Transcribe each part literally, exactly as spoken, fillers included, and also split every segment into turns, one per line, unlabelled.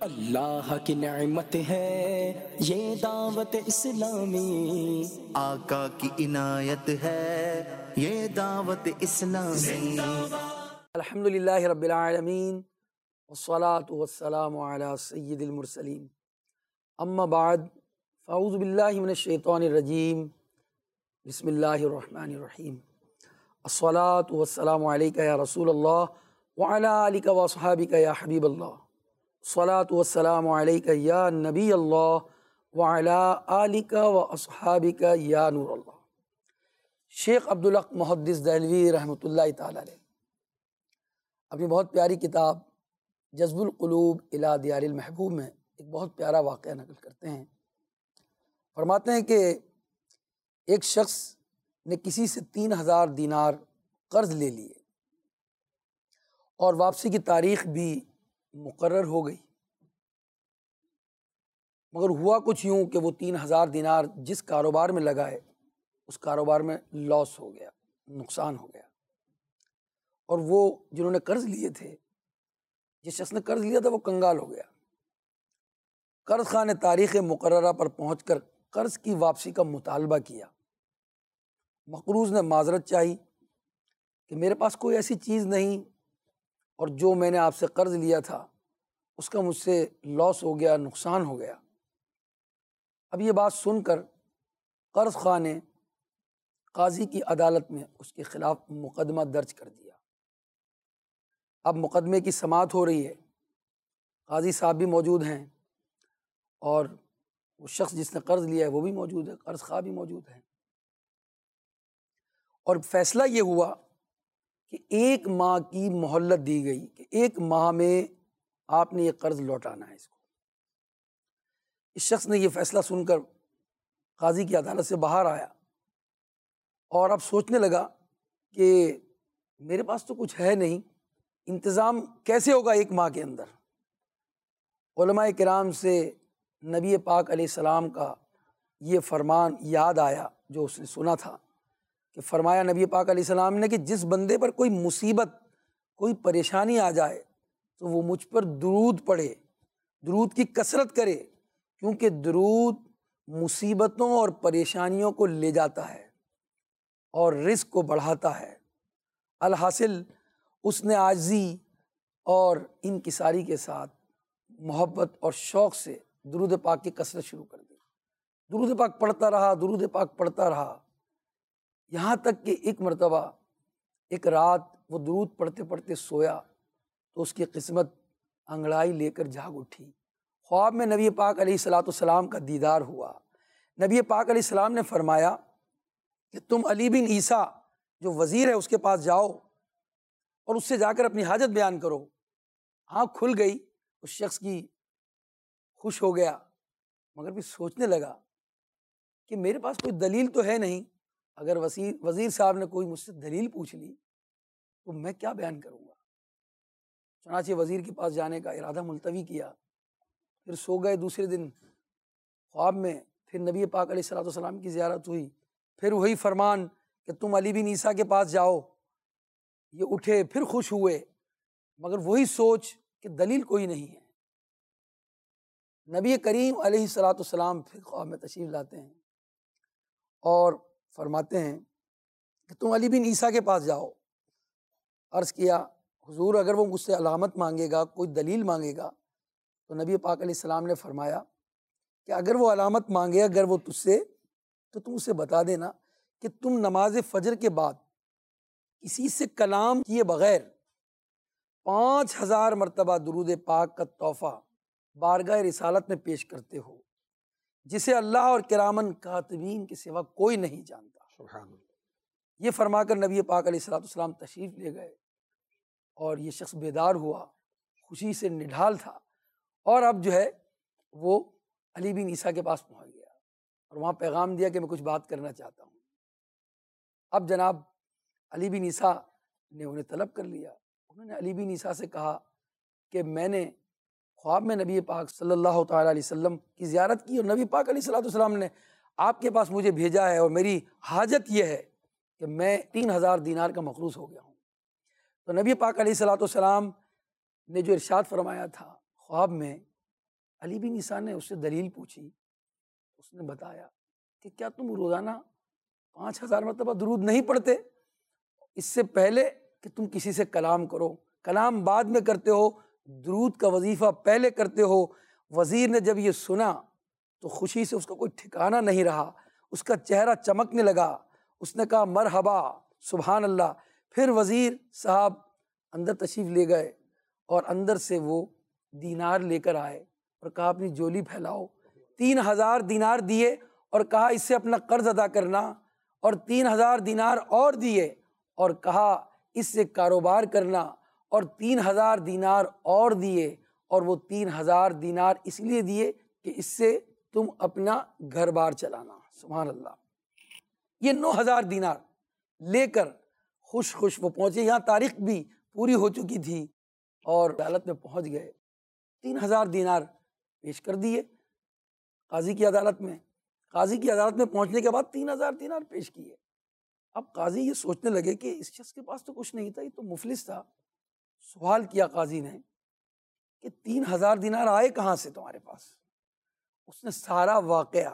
اللہ کی نعمت ہے یہ دعوت اسلامی،
آقا کی عنایت ہے یہ دعوت اسلامی۔
الحمدللہ رب العالمین والصلاة والسلام علی سید المرسلین، اما بعد فاعوذ باللہ من الشیطان الرجیم، بسم اللہ الرحمن الرحیم۔ الصلاة والسلام علیکہ یا رسول اللہ وعلی آلکہ واصحابکہ یا حبیب اللہ، الصلاة والسلام علیکہ یا نبی اللہ وعلی آلکہ واصحابکہ یا نور اللہ۔ شیخ عبدالحق محدث دہلوی رحمۃ اللہ تعالی علیہ اپنی بہت پیاری کتاب جذب القلوب الی دیار المحبوب میں ایک بہت پیارا واقعہ نقل کرتے ہیں۔ فرماتے ہیں کہ ایک شخص نے کسی سے تین ہزار دینار قرض لے لیے اور واپسی کی تاریخ بھی مقرر ہو گئی، مگر ہوا کچھ یوں کہ وہ تین ہزار دینار جس کاروبار میں لگائے اس کاروبار میں لاس ہو گیا، نقصان ہو گیا، اور وہ جنہوں نے قرض لیے تھے، جس شخص نے قرض لیا تھا وہ کنگال ہو گیا۔ قرض خواہ نے تاریخ مقررہ پر پہنچ کر قرض کی واپسی کا مطالبہ کیا۔ مقروض نے معذرت چاہی کہ میرے پاس کوئی ایسی چیز نہیں اور جو میں نے آپ سے قرض لیا تھا اس کا مجھ سے لاس ہو گیا، نقصان ہو گیا۔ اب یہ بات سن کر قرض خواہ نے قاضی کی عدالت میں اس کے خلاف مقدمہ درج کر دیا۔ اب مقدمے کی سماعت ہو رہی ہے، قاضی صاحب بھی موجود ہیں اور وہ شخص جس نے قرض لیا ہے وہ بھی موجود ہے، قرض خواہ بھی موجود ہے، اور فیصلہ یہ ہوا کہ ایک ماہ کی مہلت دی گئی کہ ایک ماہ میں آپ نے یہ قرض لوٹانا ہے اس کو۔ اس شخص نے یہ فیصلہ سن کر قاضی کی عدالت سے باہر آیا اور اب سوچنے لگا کہ میرے پاس تو کچھ ہے نہیں، انتظام کیسے ہوگا ایک ماہ کے اندر۔ علماء کرام سے نبی پاک علیہ السلام کا یہ فرمان یاد آیا جو اس نے سنا تھا کہ فرمایا نبی پاک علیہ السلام نے کہ جس بندے پر کوئی مصیبت، کوئی پریشانی آ جائے تو وہ مجھ پر درود پڑھے، درود کی کثرت کرے، کیونکہ درود مصیبتوں اور پریشانیوں کو لے جاتا ہے اور رزق کو بڑھاتا ہے۔ الحاصل اس نے عاجزی اور انکساری کے ساتھ محبت اور شوق سے درود پاک کی کثرت شروع کر دی۔ درود پاک پڑھتا رہا، درود پاک پڑھتا رہا، یہاں تک کہ ایک مرتبہ ایک رات وہ درود پڑھتے پڑھتے سویا تو اس کی قسمت انگڑائی لے کر جاگ اٹھی۔ خواب میں نبی پاک علیہ الصلاۃ والسلام کا دیدار ہوا۔ نبی پاک علیہ السلام نے فرمایا کہ تم علی بن عیسیٰ جو وزیر ہے اس کے پاس جاؤ اور اس سے جا کر اپنی حاجت بیان کرو۔ آنکھ کھل گئی اس شخص کی، خوش ہو گیا، مگر پھر سوچنے لگا کہ میرے پاس کوئی دلیل تو ہے نہیں، اگر وزیر وزیر صاحب نے کوئی مجھ سے دلیل پوچھ لی تو میں کیا بیان کروں گا۔ چنانچہ وزیر کے پاس جانے کا ارادہ ملتوی کیا، پھر سو گئے۔ دوسرے دن خواب میں پھر نبی پاک علیہ الصلوۃ والسلام کی زیارت ہوئی، پھر وہی فرمان کہ تم علی بن عیسیٰ کے پاس جاؤ۔ یہ اٹھے، پھر خوش ہوئے، مگر وہی سوچ کہ دلیل کوئی نہیں ہے۔ نبی کریم علیہ الصلوۃ والسلام پھر خواب میں تشریف لاتے ہیں اور فرماتے ہیں کہ تم علی بن عیسیٰ کے پاس جاؤ۔ عرض کیا حضور اگر وہ مجھ سے علامت مانگے گا، کوئی دلیل مانگے گا، تو نبی پاک علیہ السلام نے فرمایا کہ اگر وہ علامت مانگے، اگر وہ تجھ سے، تو تم اسے بتا دینا کہ تم نماز فجر کے بعد کسی سے کلام کیے بغیر پانچ ہزار مرتبہ درود پاک کا تحفہ بارگاہ رسالت میں پیش کرتے ہو، جسے اللہ اور کرامن کاتبین کے سوا کوئی نہیں جانتا۔ سبحان اللہ۔ یہ فرما کر نبی پاک علیہ الصلوۃ والسلام تشریف لے گئے اور یہ شخص بیدار ہوا، خوشی سے نڈھال تھا، اور اب جو ہے وہ علی بن عیسیٰ کے پاس پہنچ گیا اور وہاں پیغام دیا کہ میں کچھ بات کرنا چاہتا ہوں۔ اب جناب علی بن عیسیٰ نے انہیں طلب کر لیا۔ انہوں نے علی بن عیسیٰ سے کہا کہ میں نے خواب میں نبی پاک صلی اللہ تعالیٰ علیہ وسلم کی زیارت کی اور نبی پاک علیہ الصلوۃ والسلام نے آپ کے پاس مجھے بھیجا ہے، اور میری حاجت یہ ہے کہ میں تین ہزار دینار کا مقروض ہو گیا ہوں۔ تو نبی پاک علیہ الصلوۃ والسلام نے جو ارشاد فرمایا تھا خواب میں علی بن عیسیٰ نے اس سے دلیل پوچھی، اس نے بتایا کہ کیا تم روزانہ پانچ ہزار مرتبہ درود نہیں پڑھتے؟ اس سے پہلے کہ تم کسی سے کلام کرو، کلام بعد میں کرتے ہو، درود کا وظیفہ پہلے کرتے ہو۔ وزیر نے جب یہ سنا تو خوشی سے اس کا کوئی ٹھکانہ نہیں رہا، اس کا چہرہ چمکنے لگا، اس نے کہا مرحبا، سبحان اللہ۔ پھر وزیر صاحب اندر تشریف لے گئے اور اندر سے وہ دینار لے کر آئے اور کہا اپنی جولی پھیلاؤ۔ تین ہزار دینار دیے اور کہا اس سے اپنا قرض ادا کرنا، اور تین ہزار دینار اور دیے اور کہا اس سے کاروبار کرنا، اور تین ہزار دینار اور دیے، اور وہ تین ہزار دینار اس لیے دیے کہ اس سے تم اپنا گھر بار چلانا۔ سبحان اللہ۔ یہ نو ہزار دینار لے کر خوش خوش وہ پہنچے، یہاں تاریخ بھی پوری ہو چکی تھی، اور عدالت میں پہنچ گئے، تین ہزار دینار پیش کر دیے قاضی کی عدالت میں۔ قاضی کی عدالت میں پہنچنے کے بعد تین ہزار دینار پیش کیے۔ اب قاضی یہ سوچنے لگے کہ اس شخص کے پاس تو کچھ نہیں تھا، یہ تو مفلس تھا۔ سوال کیا قاضی نے کہ تین ہزار دینار آئے کہاں سے تمہارے پاس؟ اس نے سارا واقعہ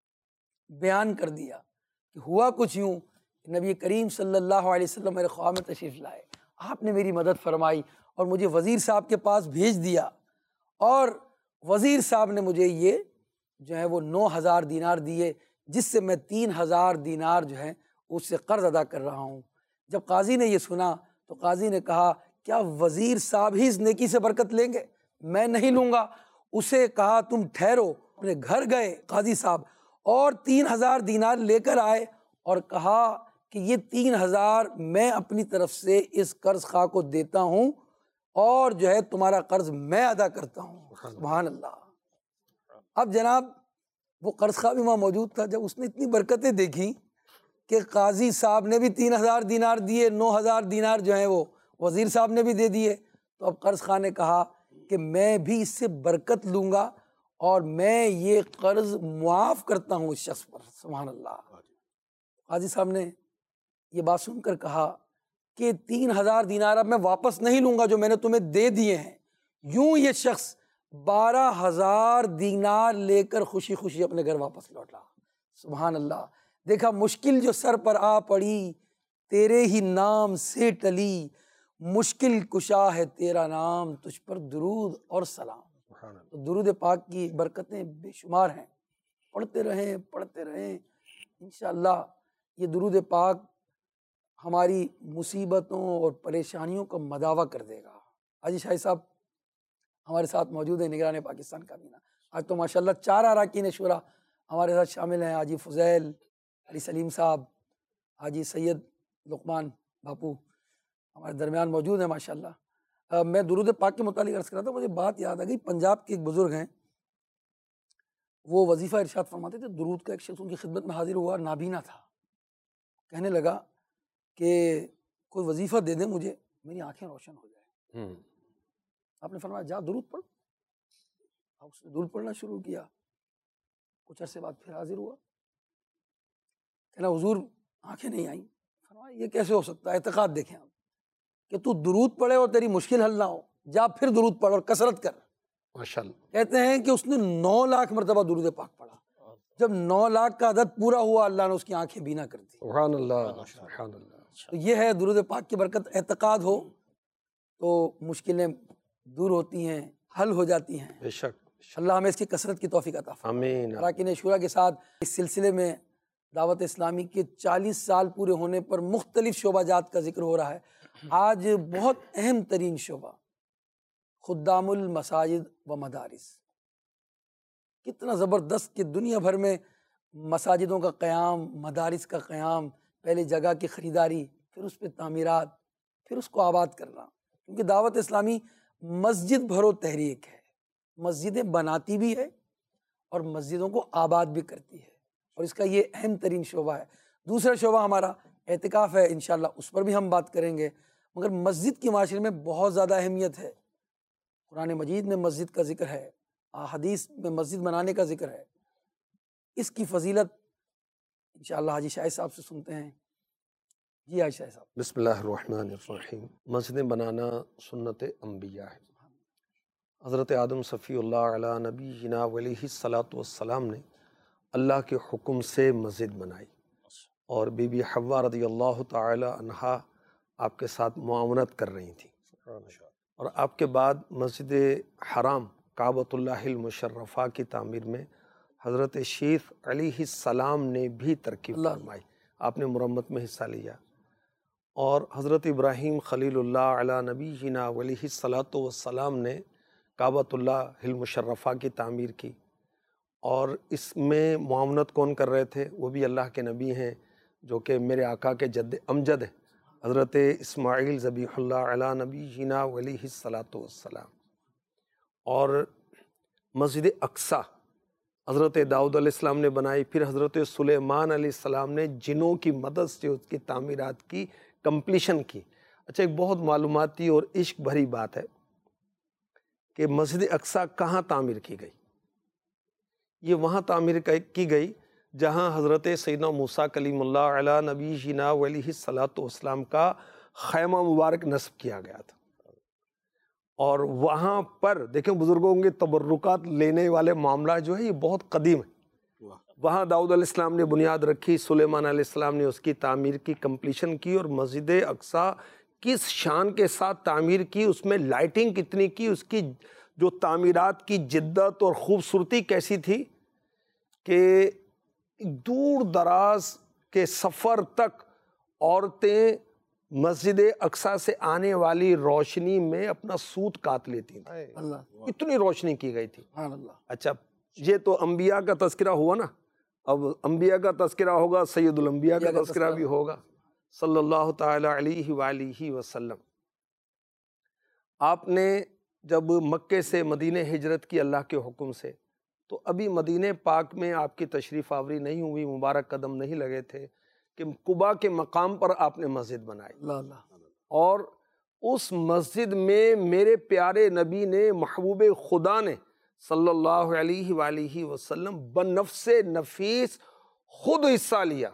بیان کر دیا کہ ہوا کچھ یوں، نبی کریم صلی اللہ علیہ وسلم میرے خواہ میں تشریف لائے، آپ نے میری مدد فرمائی اور مجھے وزیر صاحب کے پاس بھیج دیا، اور وزیر صاحب نے مجھے یہ جو ہے وہ نو ہزار دینار دیے، جس سے میں تین ہزار دینار جو ہے اس سے قرض ادا کر رہا ہوں۔ جب قاضی نے یہ سنا تو قاضی نے کہا کیا وزیر صاحب ہی اس نیکی سے برکت لیں گے؟ میں نہیں لوں گا۔ اسے کہا تم ٹھہرو۔ اپنے گھر گئے قاضی صاحب اور تین ہزار دینار لے کر آئے اور کہا کہ یہ تین ہزار میں اپنی طرف سے اس قرض خواہ کو دیتا ہوں، اور جو ہے تمہارا قرض میں ادا کرتا ہوں۔ سبحان اللہ۔ اب جناب وہ قرض خواہ بھی وہاں موجود تھا، جب اس نے اتنی برکتیں دیکھی کہ قاضی صاحب نے بھی تین ہزار دینار دیے، نو ہزار دینار جو ہیں وہ وزیر صاحب نے بھی دے دیے، تو اب قرض خواہ نے کہا کہ میں بھی اس سے برکت لوں گا اور میں یہ قرض معاف کرتا ہوں اس شخص پر۔ سبحان اللہ۔ قاضی صاحب نے یہ بات سن کر کہا کہ تین ہزار دینار اب میں واپس نہیں لوں گا جو میں نے تمہیں دے دیے ہیں۔ یوں یہ شخص بارہ ہزار دینار لے کر خوشی خوشی اپنے گھر واپس لوٹا۔ سبحان اللہ۔ دیکھا مشکل جو سر پر آ پڑی، تیرے ہی نام سے ٹلی، مشکل کشا ہے تیرا نام، تجھ پر درود اور سلام۔ تو درود پاک کی برکتیں بے شمار ہیں، پڑھتے رہیں پڑھتے رہیں، انشاءاللہ یہ درود پاک ہماری مصیبتوں اور پریشانیوں کا مداوع کر دے گا۔ حاجی شاہی صاحب ہمارے ساتھ موجود ہیں، نگران پاکستان کابینہ۔ آج تو ماشاءاللہ چار اراکین شورا ہمارے ساتھ شامل ہیں، حاجی فضیل، علی سلیم صاحب، حاجی سید لقمان باپو ہمارے درمیان موجود ہیں ماشاءاللہ۔ میں درود پاک کے متعلق عرض کر رہا تھا، مجھے بات یاد آ گئی، پنجاب کے ایک بزرگ ہیں، وہ وظیفہ ارشاد فرماتے تھے، درود کا ایک شخص ان کی خدمت میں حاضر ہوا، نابینا تھا، کہنے لگا کہ کوئی وظیفہ دے دیں مجھے، میری آنکھیں روشن ہو جائیں۔ آپ نے فرمایا جا درود پڑھ۔ اب اس نے درود پڑھنا شروع کیا، کچھ عرصے بعد پھر حاضر ہوا، کہنا حضور آنکھیں نہیں آئیں۔ فرمایا یہ کیسے ہو سکتا ہے؟ اعتقاد دیکھیں آپ کہ تو درود پڑھے اور تیری مشکل حل نہ ہو، جا پھر درود پڑھ اور کثرت کر۔
ماشاءاللہ۔
کہتے ہیں کہ اس نے نو لاکھ مرتبہ درود پاک پڑھا، جب نو لاکھ کا عدد پورا ہوا اللہ نے اس کی آنکھیں بینا کر دی۔
سبحان اللہ، سبحان اللہ۔
تو یہ ہے درود پاک کی برکت، اعتقاد ہو تو مشکلیں دور ہوتی ہیں، حل ہو جاتی ہیں۔
بے شک۔
اللہ ہمیں اس کی کثرت کی توفیق عطا فرمائے۔
آمین۔
اراکین شورا کے ساتھ اس سلسلے میں دعوت اسلامی کے چالیس سال پورے ہونے پر مختلف شعبہ جات کا ذکر ہو رہا ہے۔ آج بہت اہم ترین شعبہ خدام المساجد و مدارس، کتنا زبردست کہ دنیا بھر میں مساجدوں کا قیام، مدارس کا قیام، پہلے جگہ کی خریداری، پھر اس پہ تعمیرات، پھر اس کو آباد کرنا، کیونکہ دعوت اسلامی مسجد بھرو تحریک ہے، مسجدیں بناتی بھی ہے اور مسجدوں کو آباد بھی کرتی ہے، اور اس کا یہ اہم ترین شعبہ ہے۔ دوسرا شعبہ ہمارا اعتکاف ہے، انشاءاللہ اس پر بھی ہم بات کریں گے، مگر مسجد کی معاشرے میں بہت زیادہ اہمیت ہے۔ قرآن مجید میں مسجد کا ذکر ہے، احادیث میں مسجد بنانے کا ذکر ہے، اس کی فضیلت انشاءاللہ حاجی شاہد صاحب سے سنتے ہیں۔ جی حاجی شاہد صاحب۔
بسم اللہ الرحمن الرحیم۔ مسجدیں بنانا سنت انبیاء ہے، حضرت آدم صفی اللہ علیہ نبینا علیہ الصلاۃ والسلام نے اللہ کے حکم سے مسجد بنائی، اور بی بی حوا رضی اللہ تعالی عنہا آپ کے ساتھ معاونت کر رہی تھیں، اور آپ کے بعد مسجد حرام کعبۃ اللہ المشرفہ کی تعمیر میں حضرت شیخ علیہ السلام نے بھی ترکیب فرمائی، آپ نے مرمت میں حصہ لیا، اور حضرت ابراہیم خلیل اللہ علیہ نبینا علیہ الصلاۃ والسلام نے کعبۃ اللہ المشرفہ کی تعمیر کی، اور اس میں معاونت کون کر رہے تھے؟ وہ بھی اللہ کے نبی ہیں جو کہ میرے آقا کے جد امجد ہیں، حضرت اسماعیل ذبیح اللہ علیہ نبینا علیہ الصلاۃ والسلام۔ اور مسجد اقصی حضرت داؤد علیہ السلام نے بنائی، پھر حضرت سلیمان علیہ السلام نے جنوں کی مدد سے اس کی تعمیرات کی کمپلیشن کی۔ اچھا، ایک بہت معلوماتی اور عشق بھری بات ہے کہ مسجد اقصی کہاں تعمیر کی گئی؟ یہ وہاں تعمیر کی گئی جہاں حضرت سیدنا موسیٰ کلیم اللہ علیہ نبی جینا علیہ الصلاۃ والسلام کا خیمہ مبارک نصب کیا گیا تھا، اور وہاں پر دیکھیں بزرگوں کے تبرکات لینے والے معاملہ جو ہے یہ بہت قدیم ہے۔ وہاں داؤد علیہ السلام نے بنیاد رکھی، سلیمان علیہ السلام نے اس کی تعمیر کی کمپلیشن کی، اور مسجد اقصی کس شان کے ساتھ تعمیر کی، اس میں لائٹنگ کتنی کی، اس کی جو تعمیرات کی جدت اور خوبصورتی کیسی تھی کہ دور دراز کے سفر تک عورتیں مسجد اقصی سے آنے والی روشنی میں اپنا سوت کاٹ لیتی تھیں، اتنی روشنی کی گئی تھی۔ اچھا، یہ تو انبیاء کا تذکرہ ہوا نا، اب انبیاء کا تذکرہ ہوگا، سید الانبیاء کا تذکرہ بھی ہوگا صلی اللہ تعالی علیہ وآلہ وسلم۔ آپ نے جب مکے سے مدینہ ہجرت کی اللہ کے حکم سے، تو ابھی مدینہ پاک میں آپ کی تشریف آوری نہیں ہوئی، مبارک قدم نہیں لگے تھے کہ قباء کے مقام پر آپ نے مسجد بنائی، اور اس مسجد میں میرے پیارے نبی نے، محبوب خدا نے صلی اللہ علیہ وآلہ وسلم بنفس نفیس خود حصہ لیا،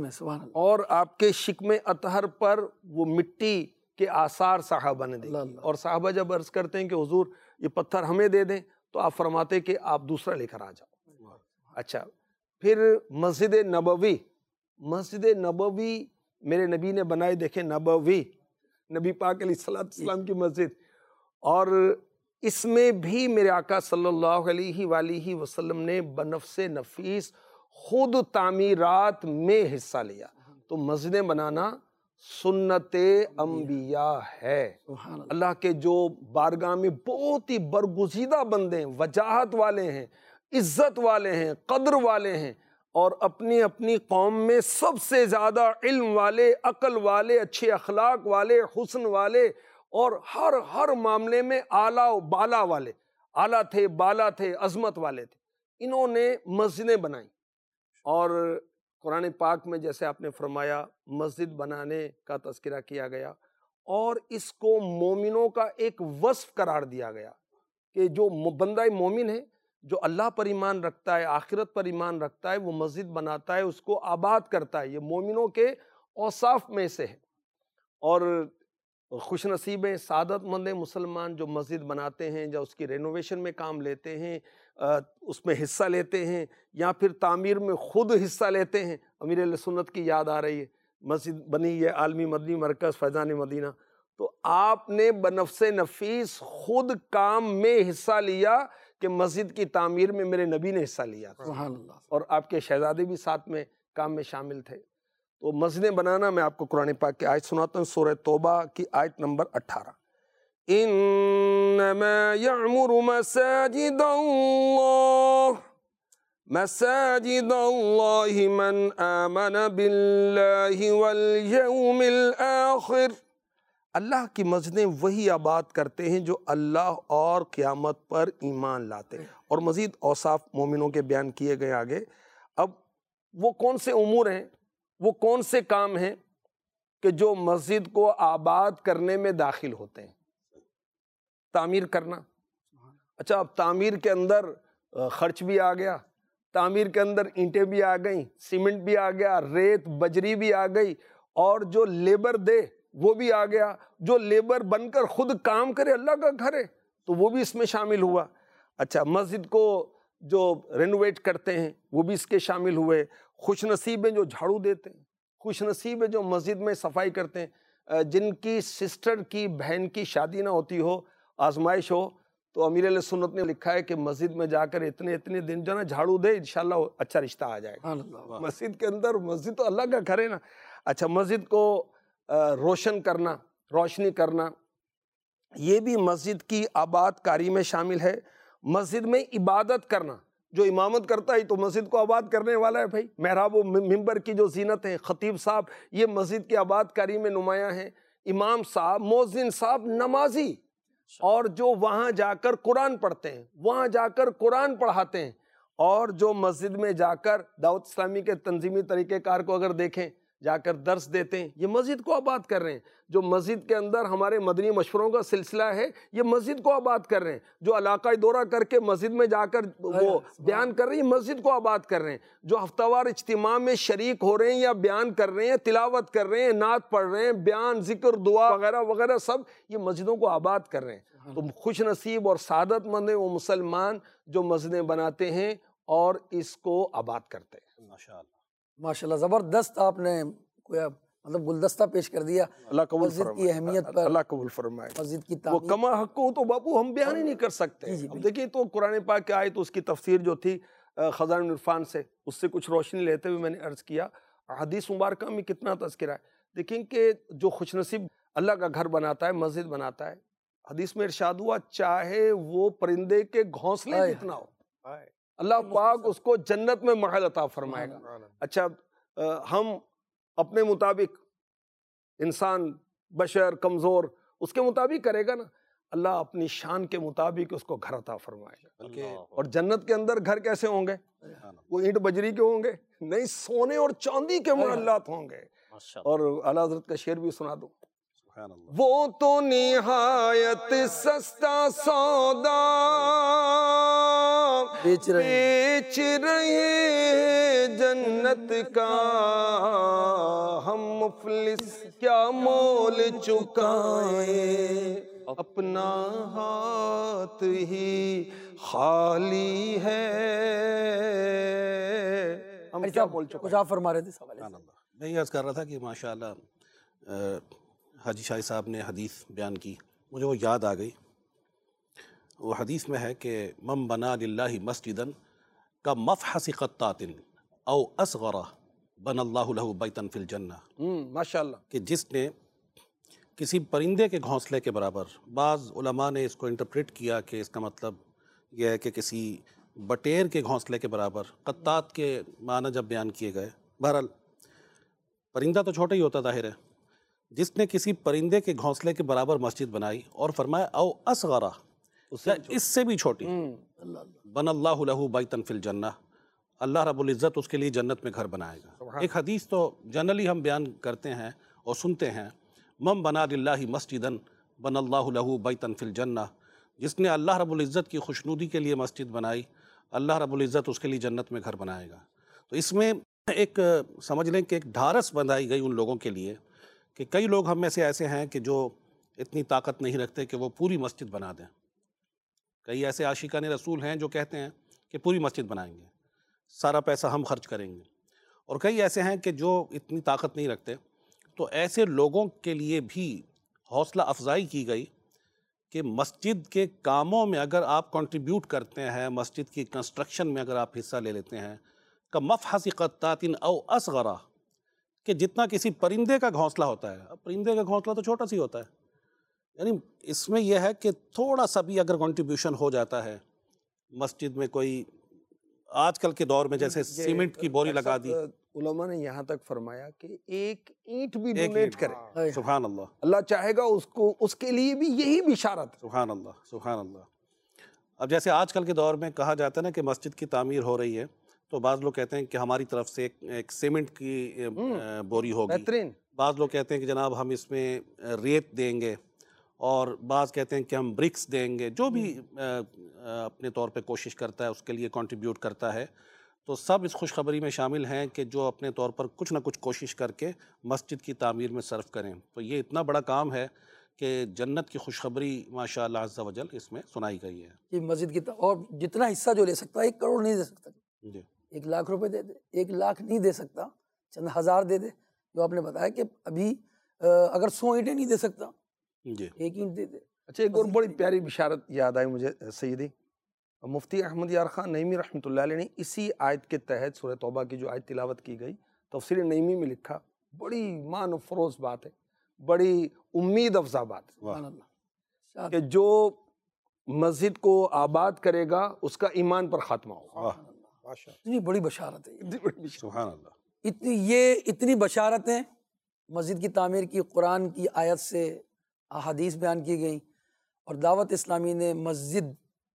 اور آپ کے شکم اطہر پر وہ مٹی کے آثار صحابہ نے دیکھی، اور صحابہ جب عرض کرتے ہیں کہ حضور یہ پتھر ہمیں دے دیں، تو آپ فرماتے کہ آپ دوسرا لے کر آ جاؤ۔ اچھا، پھر مسجد نبوی، مسجد نبوی میرے نبی نے بنائی، دیکھیں نبوی، نبی پاک علیہ السلام کی مسجد، اور اس میں بھی میرے آقا صلی اللہ علیہ وآلہ وسلم نے بنفس نفیس خود تعمیرات میں حصہ لیا۔ تو مسجدیں بنانا سنت انبیاء ہے۔ اللہ کے جو بارگاہ میں بہت ہی برگزیدہ بندے ہیں، وجاہت والے ہیں، عزت والے ہیں، قدر والے ہیں، اور اپنی اپنی قوم میں سب سے زیادہ علم والے، عقل والے، اچھے اخلاق والے، حسن والے، اور ہر ہر معاملے میں اعلیٰ و بالا والے، اعلیٰ تھے، بالا تھے، عظمت والے تھے، انہوں نے مسجدیں بنائیں۔ اور قرآن پاک میں جیسے آپ نے فرمایا مسجد بنانے کا تذکرہ کیا گیا، اور اس کو مومنوں کا ایک وصف قرار دیا گیا کہ جو بندہ مومن ہے، جو اللہ پر ایمان رکھتا ہے، آخرت پر ایمان رکھتا ہے، وہ مسجد بناتا ہے، اس کو آباد کرتا ہے، یہ مومنوں کے اوصاف میں سے ہے۔ اور خوش نصیب ہیں، سعادت مند ہیں مسلمان جو مسجد بناتے ہیں، یا اس کی رینوویشن میں کام لیتے ہیں، اس میں حصہ لیتے ہیں، یا پھر تعمیر میں خود حصہ لیتے ہیں۔ امیر اہل سنت کی یاد آ رہی ہے، مسجد بنی ہے عالمی مدنی مرکز فیضان مدینہ، تو آپ نے بنفس نفیس خود کام میں حصہ لیا کہ مسجد کی تعمیر میں میرے نبی نے حصہ لیا، سبحان اللہ، اور آپ کے شہزادے بھی ساتھ میں کام میں شامل تھے۔ تو مسجدیں بنانا، میں آپ کو قرآن پاک کی آیت سناتا ہوں، سورہ توبہ کی آیت نمبر اٹھارہ، انما یعمر مساجد اللہ مساجد اللہ من آمن باللہ والیوم الآخر، اللہ کی مسجدیں وہی آباد کرتے ہیں جو اللہ اور قیامت پر ایمان لاتے ہیں۔ اور مزید اوصاف مومنوں کے بیان کیے گئے آگے۔ اب وہ کون سے امور ہیں، وہ کون سے کام ہیں کہ جو مسجد کو آباد کرنے میں داخل ہوتے ہیں؟ تعمیر کرنا۔ اچھا، اب تعمیر کے اندر خرچ بھی آ گیا، تعمیر کے اندر اینٹیں بھی آ گئیں، سیمنٹ بھی آ گیا، ریت بجری بھی آ گئی، اور جو لیبر دے وہ بھی آ گیا، جو لیبر بن کر خود کام کرے، اللہ کا گھر ہے تو وہ بھی اس میں شامل ہوا. اچھا مسجد کو جو رینوویٹ کرتے ہیں وہ بھی اس کے شامل ہوئے. خوش نصیب ہیں جو جھاڑو دیتے ہیں, خوش نصیب ہیں جو مسجد میں صفائی کرتے ہیں, جن کی سسٹر کی بہن کی شادی نہ ہوتی ہو, آزمائش ہو, تو امیر علیہ سنت نے لکھا ہے کہ مسجد میں جا کر اتنے اتنے دن جو نا جھاڑو دے, انشاءاللہ اچھا رشتہ آ جائے گا. مسجد کے اندر, مسجد تو اللہ کا گھر ہے نا. اچھا مسجد کو روشن کرنا, روشنی کرنا, یہ بھی مسجد کی آباد کاری میں شامل ہے. مسجد میں عبادت کرنا, جو امامت کرتا ہے تو مسجد کو آباد کرنے والا ہے بھائی. محراب و ممبر کی جو زینت ہے, خطیب صاحب یہ مسجد کی آباد کاری میں نمایاں ہیں. امام صاحب, مؤذن صاحب, نمازی, اور جو وہاں جا کر قرآن پڑھتے ہیں, وہاں جا کر قرآن پڑھاتے ہیں, اور جو مسجد میں جا کر دعوت اسلامی کے تنظیمی طریقہ کار کو اگر دیکھیں, جا کر درس دیتے ہیں, یہ مسجد کو آباد کر رہے ہیں. جو مسجد کے اندر ہمارے مدنی مشوروں کا سلسلہ ہے, یہ مسجد کو آباد کر رہے ہیں. جو علاقائی دورہ کر کے مسجد میں جا کر وہ بیان کر رہے ہیں, مسجد کو آباد کر رہے ہیں. جو ہفتہ وار اجتماع میں شریک ہو رہے ہیں یا بیان کر رہے ہیں, تلاوت کر رہے ہیں, نعت پڑھ رہے ہیں, بیان, ذکر, دعا وغیرہ وغیرہ, سب یہ مسجدوں کو آباد کر رہے ہیں. تو خوش نصیب اور سعادت مند ہیں وہ مسلمان جو مسجدیں بناتے ہیں اور اس کو آباد کرتے ہیں.
ماشاءاللہ ماشاءاللہ, زبردست آپ نے کوئی مطلب گلدستہ پیش کر دیا
اللہ قبول
مسجد کی اہمیت پر.
اللہ قبول فرمائے.
مسجد کی
وہ
تعمیر,
کما حق کو تو باپو ہم بیان ہی نہیں کر سکتے. اب دیکھیں تو قرآن پاک کے آئے تو اس کی تفسیر جو تھی خزائن العرفان سے, اس سے کچھ روشنی لیتے ہوئے میں نے عرض کیا حدیث مبارکہ میں کتنا تذکرہ ہے. دیکھیں کہ جو خوش نصیب اللہ کا گھر بناتا ہے, مسجد بناتا ہے, حدیث میں ارشاد ہوا چاہے وہ پرندے کے گھونسلے جتنا ہو, اللہ پاک اس کو جنت میں محل عطا فرمائے گا. اچھا ہم اپنے مطابق, انسان بشر کمزور, اس کے مطابق کرے گا نا, اللہ اپنی شان کے مطابق اس کو گھر عطا فرمائے گا. اور جنت کے اندر گھر کیسے ہوں گے؟ وہ اینٹ بجری کے ہوں گے نہیں, سونے اور چاندی کے محلات ہوں گے. اور اعلیٰ حضرت کا شعر بھی سنا دو. وہ تو نہایت سستا سودا
بیچ رہے
بیچ رہے جنت کا, ہم مفلس کیا مول چکائیں, اپنا ہاتھ ہی خالی ہے. ہم کیا بول چکے؟
کچھ آپ فرما رہے تھے سوال.
میں یہ عرض کر رہا تھا کہ ماشاءاللہ حاجی شاہ صاحب نے حدیث بیان کی, مجھے وہ یاد آ گئی. وہ حدیث میں ہے کہ من بنا للہ مسجداً کا مفحص قطات او اصغر بن اللہ لہ بیتا فی الجنہ.
ماشاءاللہ,
کہ جس نے کسی پرندے کے گھونسلے کے برابر, بعض علماء نے اس کو انٹرپریٹ کیا کہ اس کا مطلب یہ ہے کہ کسی بٹیر کے گھونسلے کے برابر, قطات کے معنی جب بیان کیے گئے. بہرحال پرندہ تو چھوٹا ہی ہوتا ظاہر ہے, جس نے کسی پرندے کے گھونسلے کے برابر مسجد بنائی, اور فرمایا او اصغرا, اس سے بھی چھوٹی, بن اللہ لہ بیتا فی الجنہ, اللہ رب العزت اس کے لیے جنت میں گھر بنائے گا. ایک حدیث تو جنرلی ہم بیان کرتے ہیں اور سنتے ہیں, من بنا للہ مسجدا بن اللہ لہ بیتا فی الجنہ, جس نے اللہ رب العزت کی خوشنودی کے لیے مسجد بنائی, اللہ رب العزت اس کے لیے جنت میں گھر بنائے گا. تو اس میں ایک سمجھ لیں کہ ایک ڈھارس بندھائی گئی ان لوگوں کے لیے کہ کئی لوگ ہم میں سے ایسے ہیں کہ جو اتنی طاقت نہیں رکھتے کہ وہ پوری مسجد بنا دیں. کئی ایسے عاشقان رسول ہیں جو کہتے ہیں کہ پوری مسجد بنائیں گے, سارا پیسہ ہم خرچ کریں گے. اور کئی ایسے ہیں کہ جو اتنی طاقت نہیں رکھتے. تو ایسے لوگوں کے لیے بھی حوصلہ افزائی کی گئی کہ مسجد کے کاموں میں اگر آپ کنٹریبیوٹ کرتے ہیں, مسجد کی کنسٹرکشن میں اگر آپ حصہ لے لیتے ہیں, کا مفحص قطات او اصغرا, کہ جتنا کسی پرندے کا گھونسلہ ہوتا ہے. اب پرندے کا گھونسلہ تو چھوٹا سی ہوتا ہے, یعنی اس میں یہ ہے کہ تھوڑا سا بھی اگر کنٹریبیوشن ہو جاتا ہے مسجد میں, کوئی آج کل کے دور میں جیسے سیمنٹ کی بوری لگا دی,
علماء نے یہاں تک فرمایا کہ ایک اینٹ بھی ڈونیٹ کرے,
سبحان اللہ,
اللہ چاہے گا اس کو, اس کے لیے بھی یہی بشارت.
سبحان اللہ سبحان اللہ. اب جیسے آج کل کے دور میں کہا جاتا ہے نا کہ مسجد کی تعمیر ہو رہی ہے, تو بعض لوگ کہتے ہیں کہ ہماری طرف سے ایک, ایک سیمنٹ کی بوری ہوگی,
بہترین.
بعض لوگ کہتے ہیں کہ جناب ہم اس میں ریت دیں گے, اور بعض کہتے ہیں کہ ہم برکس دیں گے. جو بھی اپنے طور پہ کوشش کرتا ہے اس کے لیے کنٹریبیوٹ کرتا ہے, تو سب اس خوشخبری میں شامل ہیں کہ جو اپنے طور پر کچھ نہ کچھ کوشش کر کے مسجد کی تعمیر میں صرف کریں. تو یہ اتنا بڑا کام ہے کہ جنت کی خوشخبری ماشاء اللہ عز و جل اس میں سنائی گئی ہے.
کہ مسجد کی اور جتنا حصہ جو لے سکتا ہے ایک کروڑ نہیں دے سکتا,
جی
ایک لاکھ روپے دے دے, ایک لاکھ نہیں دے سکتا, چند ہزار دے دے. جو آپ نے بتایا کہ ابھی اگر سو اینٹیں نہیں دے سکتا,
جی
ایک اینٹ دے دے.
اچھا ایک اور بڑی پیاری بشارت یاد آئی مجھے سیدی, مفتی احمد یار خان نعیمی رحمۃ اللہ علیہ نے اسی آیت کے تحت سورہ توبہ کی جو آیت تلاوت کی گئی, تفسیر نعیمی میں لکھا, بڑی مان و فروز بات ہے, بڑی امید افزا بات ہے
سبحان اللہ.
کہ جو مسجد کو آباد کرے گا اس کا ایمان پر خاتمہ ہوگا.
اتنی بڑی بشارت ہے یہ.
سبحان اللہ.
اتنی یہ اتنی بشارتیں مسجد کی تعمیر کی قرآن کی آیت سے احادیث بیان کی گئیں, اور دعوت اسلامی نے مسجد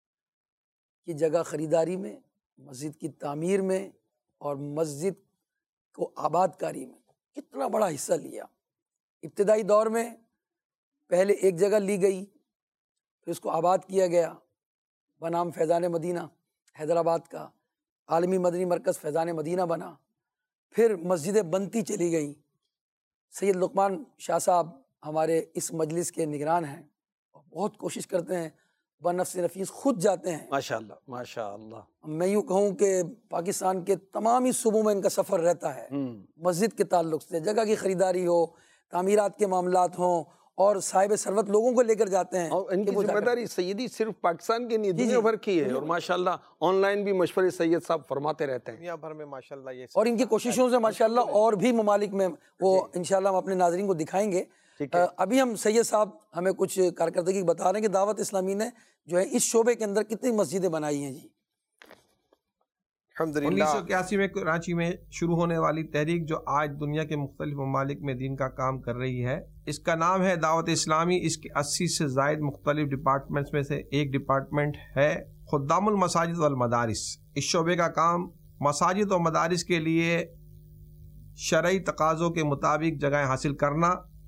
کی جگہ خریداری میں, مسجد کی تعمیر میں اور مسجد کو آباد کاری میں کتنا بڑا حصہ لیا. ابتدائی دور میں پہلے ایک جگہ لی گئی, پھر اس کو آباد کیا گیا بنام فیضان مدینہ حیدرآباد کا, عالمی مدنی مرکز فیضان مدینہ بنا, پھر مسجدیں بنتی چلی گئیں. سید لقمان شاہ صاحب ہمارے اس مجلس کے نگران ہیں, اور بہت کوشش کرتے ہیں, بنفس نفیس خود جاتے ہیں.
ماشاءاللہ ماشاءاللہ.
میں یوں کہوں کہ پاکستان کے تمام ہی صوبوں میں ان کا سفر رہتا ہے مسجد کے تعلق سے. جگہ کی خریداری ہو, تعمیرات کے معاملات ہوں, اور صاحب ثروت لوگوں کو لے کر جاتے ہیں.
اور ان کی ذمہ داری سیدی صرف پاکستان کی نہیں, دنیا بھر کی ہے, اور ماشاءاللہ آن لائن بھی مشورے سید صاحب فرماتے رہتے ہیں
دنیا بھر میں ماشاءاللہ. یہ
اور ان کی کوششوں سے ماشاءاللہ اور بھی ممالک میں وہ انشاءاللہ ہم اپنے ناظرین کو دکھائیں گے. ابھی ہم سید صاحب ہمیں کچھ کارکردگی بتا رہے ہیں کہ دعوت اسلامی نے جو ہے اس شعبے کے اندر کتنی مسجدیں بنائی ہیں. جی
الحمدللہ. انیس سو اکیاسی میں کراچی میں شروع ہونے والی تحریک جو آج دنیا کے مختلف ممالک میں دین کا کام کر رہی ہے, اس کا نام ہے دعوت اسلامی. اس کے اسی سے زائد مختلف ڈپارٹمنٹس میں سے ایک ڈپارٹمنٹ ہے خدام المساجد والمدارس. اس شعبے کا کام مساجد و مدارس کے لیے شرعی تقاضوں کے مطابق جگہیں حاصل کرنا,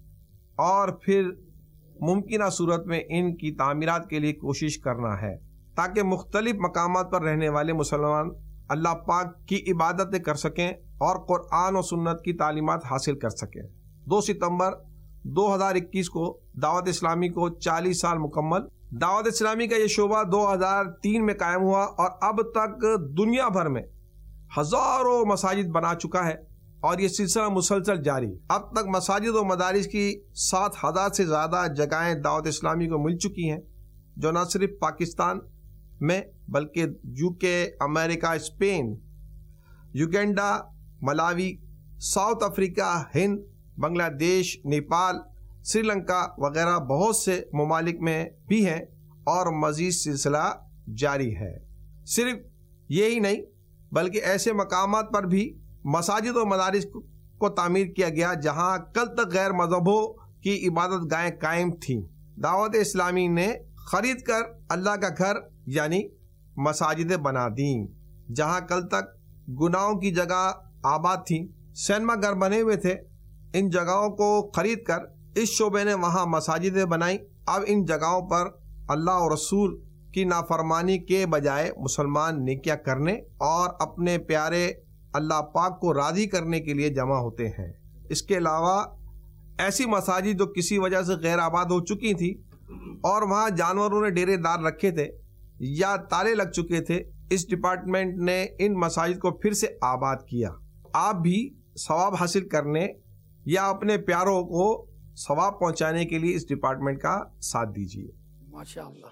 اور پھر ممکنہ صورت میں ان کی تعمیرات کے لیے کوشش کرنا ہے, تاکہ مختلف مقامات پر رہنے والے مسلمان اللہ پاک کی عبادتیں کر سکیں اور قرآن و سنت کی تعلیمات حاصل کر سکیں. دو ستمبر دو ہزار اکیس کو دعوت اسلامی کو چالیس سال مکمل. دعوت اسلامی کا یہ شعبہ دو ہزار تین میں قائم ہوا, اور اب تک دنیا بھر میں ہزاروں مساجد بنا چکا ہے, اور یہ سلسلہ مسلسل جاری. اب تک مساجد و مدارس کی سات ہزار سے زیادہ جگہیں دعوت اسلامی کو مل چکی ہیں, جو نہ صرف پاکستان میں بلکہ U K, America, Spain, Uganda, Malawi, South Africa, Hind, Bangladesh, Nepal, Sri Lanka وغیرہ بہت سے ممالک میں بھی ہیں, اور مزید سلسلہ جاری ہے. صرف یہی نہیں بلکہ ایسے مقامات پر بھی مساجد و مدارس کو تعمیر کیا گیا جہاں کل تک غیر مذہبوں کی عبادت گاہیں قائم تھیں. دعوت اسلامی نے خرید کر اللہ کا گھر یعنی مساجدیں بنا دیں. جہاں کل تک گناہوں کی جگہ آباد تھیں, سینما گھر بنے ہوئے تھے, ان جگہوں کو خرید کر اس شعبے نے وہاں مساجدیں بنائیں. اب ان جگہوں پر اللہ اور رسول کی نافرمانی کے بجائے مسلمان نیکیاں کرنے اور اپنے پیارے اللہ پاک کو راضی کرنے کے لیے جمع ہوتے ہیں. اس کے علاوہ ایسی مساجد جو کسی وجہ سے غیر آباد ہو چکی تھی اور وہاں جانوروں نے ڈیرے دار رکھے تھے یا تالے لگ چکے تھے, اس ڈپارٹمنٹ نے ان مساجد کو پھر سے آباد کیا. آپ بھی ثواب حاصل کرنے یا اپنے پیاروں کو ثواب پہنچانے کے لیے اس ڈپارٹمنٹ کا ساتھ دیجیے.
ماشاء اللہ,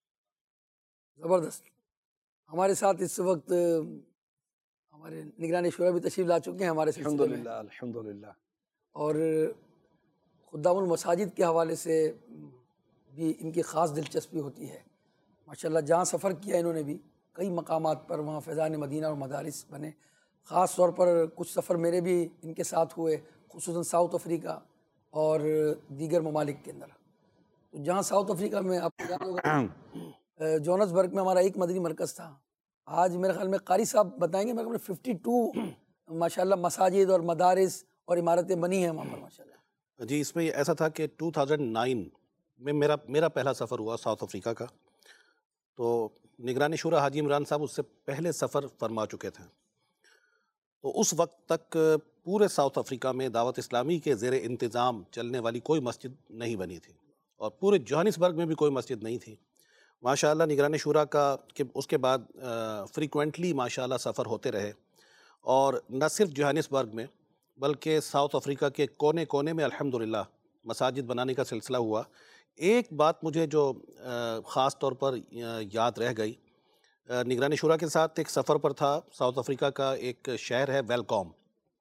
زبردست. ہمارے ساتھ اس وقت ہمارے نگران شورا بھی تشریف لا چکے ہیں ہمارے سلسلے میں.
الحمدللہ الحمدللہ.
اور خدام المساجد کے حوالے سے بھی ان کی خاص دلچسپی ہوتی ہے. ماشاءاللہ جہاں سفر کیا انہوں نے بھی کئی مقامات پر وہاں فیضان مدینہ اور مدارس بنے. خاص طور پر کچھ سفر میرے بھی ان کے ساتھ ہوئے, خصوصاً ساؤتھ افریقہ اور دیگر ممالک کے اندر. تو جہاں ساؤتھ افریقہ میں آپ کو یاد ہوگا جونسبرگ میں ہمارا ایک مدنی مرکز تھا. آج میرے خیال میں قاری صاحب بتائیں گے, میرے خیال میں ففٹی ٹو ماشاءاللہ مساجد اور مدارس اور عمارتیں بنی ہیں وہاں پر ماشاءاللہ.
جی اس میں یہ ایسا تھا کہ ٹو تھاؤزنڈ نائن میں میرا میرا پہلا سفر ہوا ساؤتھ افریقہ کا. تو نگرانی شورا حاجی عمران صاحب اس سے پہلے سفر فرما چکے تھے. تو اس وقت تک پورے ساؤتھ افریقہ میں دعوت اسلامی کے زیر انتظام چلنے والی کوئی مسجد نہیں بنی تھی, اور پورے جوہانسبرگ میں بھی کوئی مسجد نہیں تھی. ماشاءاللہ نگران شورا کا کہ اس کے بعد فریکوینٹلی ماشاءاللہ سفر ہوتے رہے، اور نہ صرف جوہانسبرگ میں بلکہ ساؤتھ افریقہ کے کونے کونے میں الحمدللہ مساجد بنانے کا سلسلہ ہوا. ایک بات مجھے جو خاص طور پر یاد رہ گئی، نگران شورا کے ساتھ ایک سفر پر تھا ساؤتھ افریقہ کا ایک شہر ہے ویلکوم.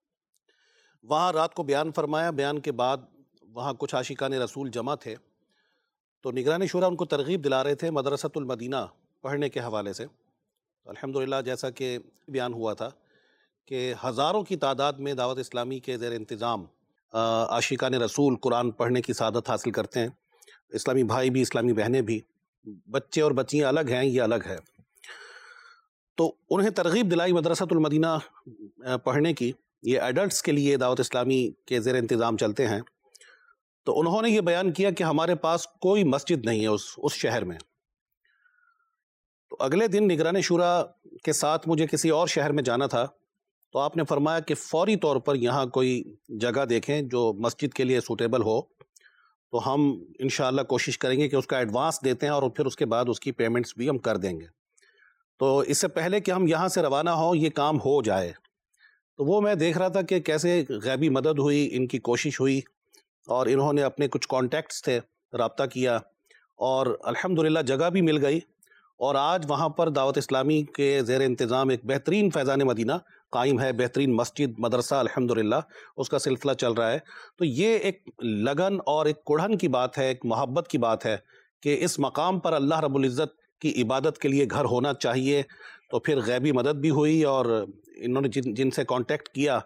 وہاں رات کو بیان فرمایا. بیان کے بعد وہاں کچھ عاشقان رسول جمع تھے، تو نگران شورا ان کو ترغیب دلا رہے تھے مدرسۃ المدینہ پڑھنے کے حوالے سے. الحمدللہ جیسا کہ بیان ہوا تھا کہ ہزاروں کی تعداد میں دعوت اسلامی کے زیر انتظام عاشقان رسول قرآن پڑھنے کی سعادت حاصل کرتے ہیں. اسلامی بھائی بھی، اسلامی بہنیں بھی، بچے اور بچیاں الگ ہیں، یہ الگ ہے. تو انہیں ترغیب دلائی مدرسۃ المدینہ پڑھنے کی. یہ ایڈلٹس کے لیے دعوت اسلامی کے زیر انتظام چلتے ہیں. تو انہوں نے یہ بیان کیا کہ ہمارے پاس کوئی مسجد نہیں ہے اس اس شہر میں. تو اگلے دن نگران شورا کے ساتھ مجھے کسی اور شہر میں جانا تھا، تو آپ نے فرمایا کہ فوری طور پر یہاں کوئی جگہ دیکھیں جو مسجد کے لیے سوٹیبل ہو، تو ہم انشاءاللہ کوشش کریں گے کہ اس کا ایڈوانس دیتے ہیں اور پھر اس کے بعد اس کی پیمنٹس بھی ہم کر دیں گے. تو اس سے پہلے کہ ہم یہاں سے روانہ ہوں یہ کام ہو جائے. تو وہ میں دیکھ رہا تھا کہ کیسے غیبی مدد ہوئی، ان کی کوشش ہوئی، اور انہوں نے اپنے کچھ کانٹیکٹس تھے رابطہ کیا، اور الحمدللہ جگہ بھی مل گئی. اور آج وہاں پر دعوت اسلامی کے زیر انتظام ایک بہترین فیضان مدینہ قائم ہے، بہترین مسجد مدرسہ الحمدللہ اس کا سلسلہ چل رہا ہے. تو یہ ایک لگن اور ایک کڑھن کی بات ہے، ایک محبت کی بات ہے کہ اس مقام پر اللہ رب العزت کی عبادت کے لیے گھر ہونا چاہیے. تو پھر غیبی مدد بھی ہوئی، اور انہوں نے جن جن سے کانٹیکٹ کیا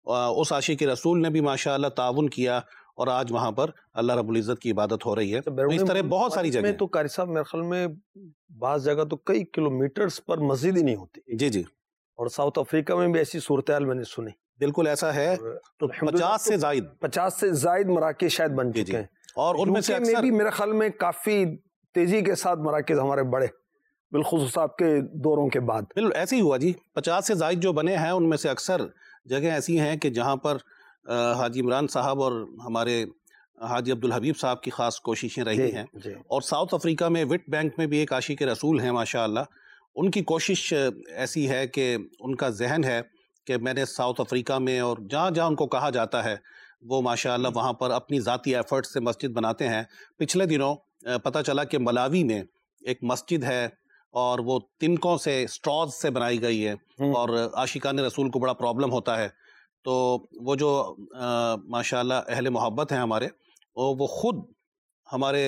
اس عاشق رسول نے بھی ماشاءاللہ تعاون کیا، اور آج وہاں پر اللہ رب العزت کی عبادت ہو رہی ہے. اس طرح بہت ساری جگہیں
تو قاری صاحب میرے خیال میں بعض جگہ تو کئی کلومیٹرز پر مسجد ہی نہیں ہوتی.
جی جی.
اور ساؤتھ افریقہ میں بھی ایسی صورتحال میں نے سنی.
بالکل ایسا ہے. تو پچاس سے زائد
پچاس سے زائد مراکز شاید بن چکے ہیں،
اور ان میں سے اکثر
بھی میرے خیال میں کافی تیزی کے ساتھ مراکز ہمارے بڑے، بالخصوص آپ کے دوروں کے بعد.
بالکل ایسے ہی ہوا جی. پچاس سے زائد جو بنے ہیں ان میں سے اکثر جگہیں ایسی ہیں کہ جہاں پر حاجی عمران صاحب اور ہمارے حاجی عبدالحبیب صاحب کی خاص کوششیں رہی ہیں. اور ساؤتھ افریقہ میں وٹ بینک میں بھی ایک عاشق رسول ہیں ماشاءاللہ. ان کی کوشش ایسی ہے کہ ان کا ذہن ہے کہ میں نے ساؤتھ افریقہ میں اور جہاں جہاں ان کو کہا جاتا ہے وہ ماشاءاللہ وہاں پر اپنی ذاتی ایفرٹ سے مسجد بناتے ہیں. پچھلے دنوں پتہ چلا کہ ملاوی میں ایک مسجد ہے اور وہ تنکوں سے اسٹراز سے بنائی گئی ہے، اور عاشقان رسول کو بڑا پرابلم ہوتا ہے. تو وہ جو ماشاءاللہ اہل محبت ہیں ہمارے، وہ خود ہمارے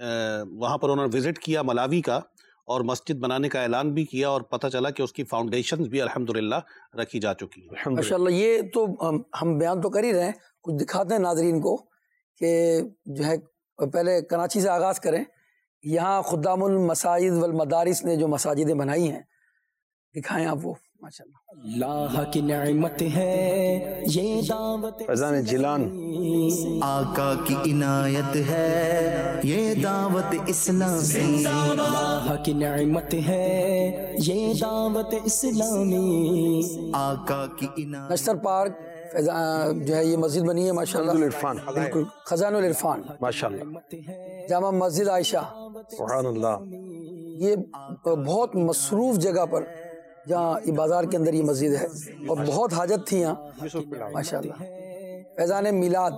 وہاں پر انہوں نے وزٹ کیا ملاوی کا، اور مسجد بنانے کا اعلان بھی کیا، اور پتہ چلا کہ اس کی فاؤنڈیشنز بھی الحمدللہ رکھی جا چکی ہیں.
ماشاءاللہ. یہ تو ہم بیان تو کر ہی رہے ہیں، کچھ دکھاتے ہیں ناظرین کو کہ جو ہے پہلے کراچی سے آغاز کریں. یہاں خدام المساجد والمدارس نے جو مساجدیں بنائی ہیں، دکھائیں آپ وہ. ماشاءاللہ
اللہ کی نعمت ہے یہ دعوت
فیضان جیلان،
آقا کی عنایت ہے یہ دعوت اسلامی.
اللہ کی نعمت ہے یہ دعوت اسلامی.
آقا کی عنایت
نشتر پارک فیضان جو ہے یہ مسجد بنی ہے ماشاءاللہ.
العرفان،
بالکل خزان العرفان
ماشاءاللہ،
جامع مسجد عائشہ.
سبحان اللہ.
یہ بہت مصروف جگہ پر جہاں یہ بازار کے اندر یہ مسجد ہے، اور بہت حاجت تھی یہاں ماشاءاللہ. فیضان میلاد،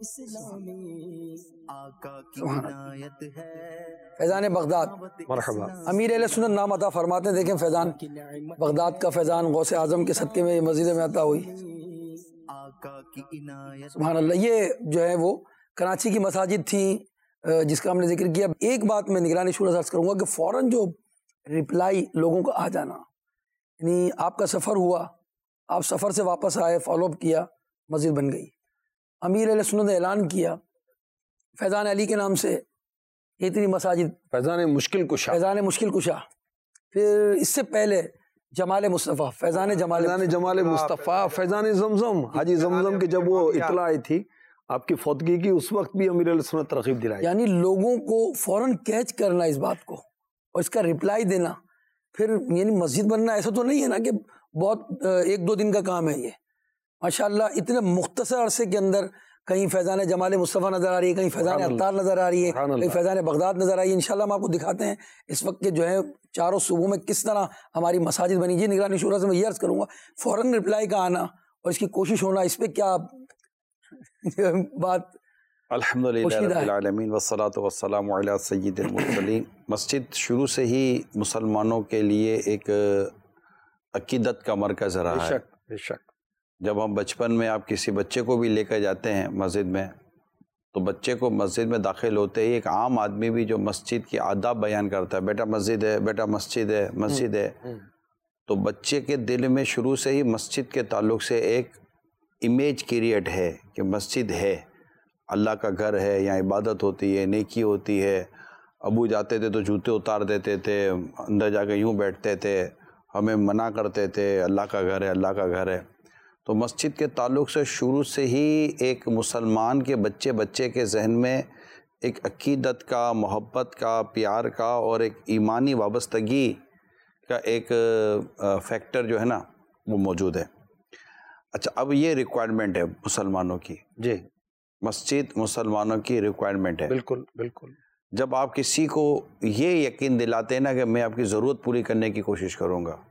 آقا کی عنایت ہے
فیضان بغداد.
مرحبا.
امیر اہل سنت نام عطا فرماتے ہیں. دیکھیں فیضان بغداد کا فیضان غوث اعظم کے صدقے میں یہ مسجد میں عطا ہوئی.
آقا کی عنایت.
سبحان اللہ. یہ جو ہے وہ کراچی کی مساجد تھیں جس کا ہم نے ذکر کیا. ایک بات میں نگران شورا سے عرض کروں گا کہ فوراً جو رپلائی لوگوں کا آ جانا، یعنی آپ کا سفر ہوا، آپ سفر سے واپس آئے، فالو اپ کیا، مسجد بن گئی. امیر اہل سنت نے اعلان کیا فیضان علی کے نام سے اتنی مساجد.
فیضان مشکل کشا،
فیضان مشکل کشا. پھر اس سے پہلے جمال مصطفیٰ، فیضان جمال
فیضان جمال مصطفیٰ، فیضان زمزم، حاجی زمزم کی جب وہ اطلاع آئی تھی آپ کی فوتگی کی، اس وقت بھی امیر علیہ سنت ترغیب دلائی.
یعنی لوگوں کو فوراً کیچ کرنا اس بات کو اور اس کا رپلائی دینا. پھر یعنی مسجد بننا ایسا تو نہیں ہے نا کہ بہت ایک دو دن کا کام ہے. یہ ماشاءاللہ اتنے مختصر عرصے کے اندر کہیں فیضان جمال مصطفیٰ نظر آ رہی ہے، کہیں فیضان اختار نظر آ رہی ہے، کہیں فیضان بغداد نظر آ رہی ہے. انشاءاللہ ہم آپ کو دکھاتے ہیں اس وقت کے جو ہے چاروں صوبوں میں کس طرح ہماری مساجد بنی. جی نگرانی شورا سے میں یہ عرض کروں گا فوراً رپلائی کا آنا اور اس کی کوشش ہونا، اس پہ کیا بات؟
الحمدللہ رب العالمین والصلاة والسلام علی سید المرسلین. مسجد شروع سے ہی مسلمانوں کے لیے ایک عقیدت کا مرکز رہا ہے.
بے شک بے شک.
جب ہم بچپن میں آپ کسی بچے کو بھی لے کر جاتے ہیں مسجد میں، تو بچے کو مسجد میں داخل ہوتے ہی ایک عام آدمی بھی جو مسجد کی آداب بیان کرتا ہے، بیٹا مسجد ہے، بیٹا مسجد ہے، مسجد ہے، تو بچے کے دل میں شروع سے ہی مسجد کے تعلق سے ایک امیج کریٹ ہے کہ مسجد ہے، اللہ کا گھر ہے، یہاں عبادت ہوتی ہے، نیکی ہوتی ہے. ابو جاتے تھے تو جوتے اتار دیتے تھے، اندر جا کے یوں بیٹھتے تھے، ہمیں منع کرتے تھے اللہ کا گھر ہے، اللہ کا گھر ہے. تو مسجد کے تعلق سے شروع سے ہی ایک مسلمان کے بچے بچے کے ذہن میں ایک عقیدت کا، محبت کا، پیار کا اور ایک ایمانی وابستگی کا ایک فیکٹر جو ہے نا وہ موجود ہے. اچھا، اب یہ ریکوائرمنٹ ہے مسلمانوں کی.
جی،
مسجد مسلمانوں کی ریکوائرمنٹ ہے.
بالکل بالکل.
جب آپ کسی کو یہ یقین دلاتے ہیں نا کہ میں آپ کی ضرورت پوری کرنے کی کوشش کروں گا،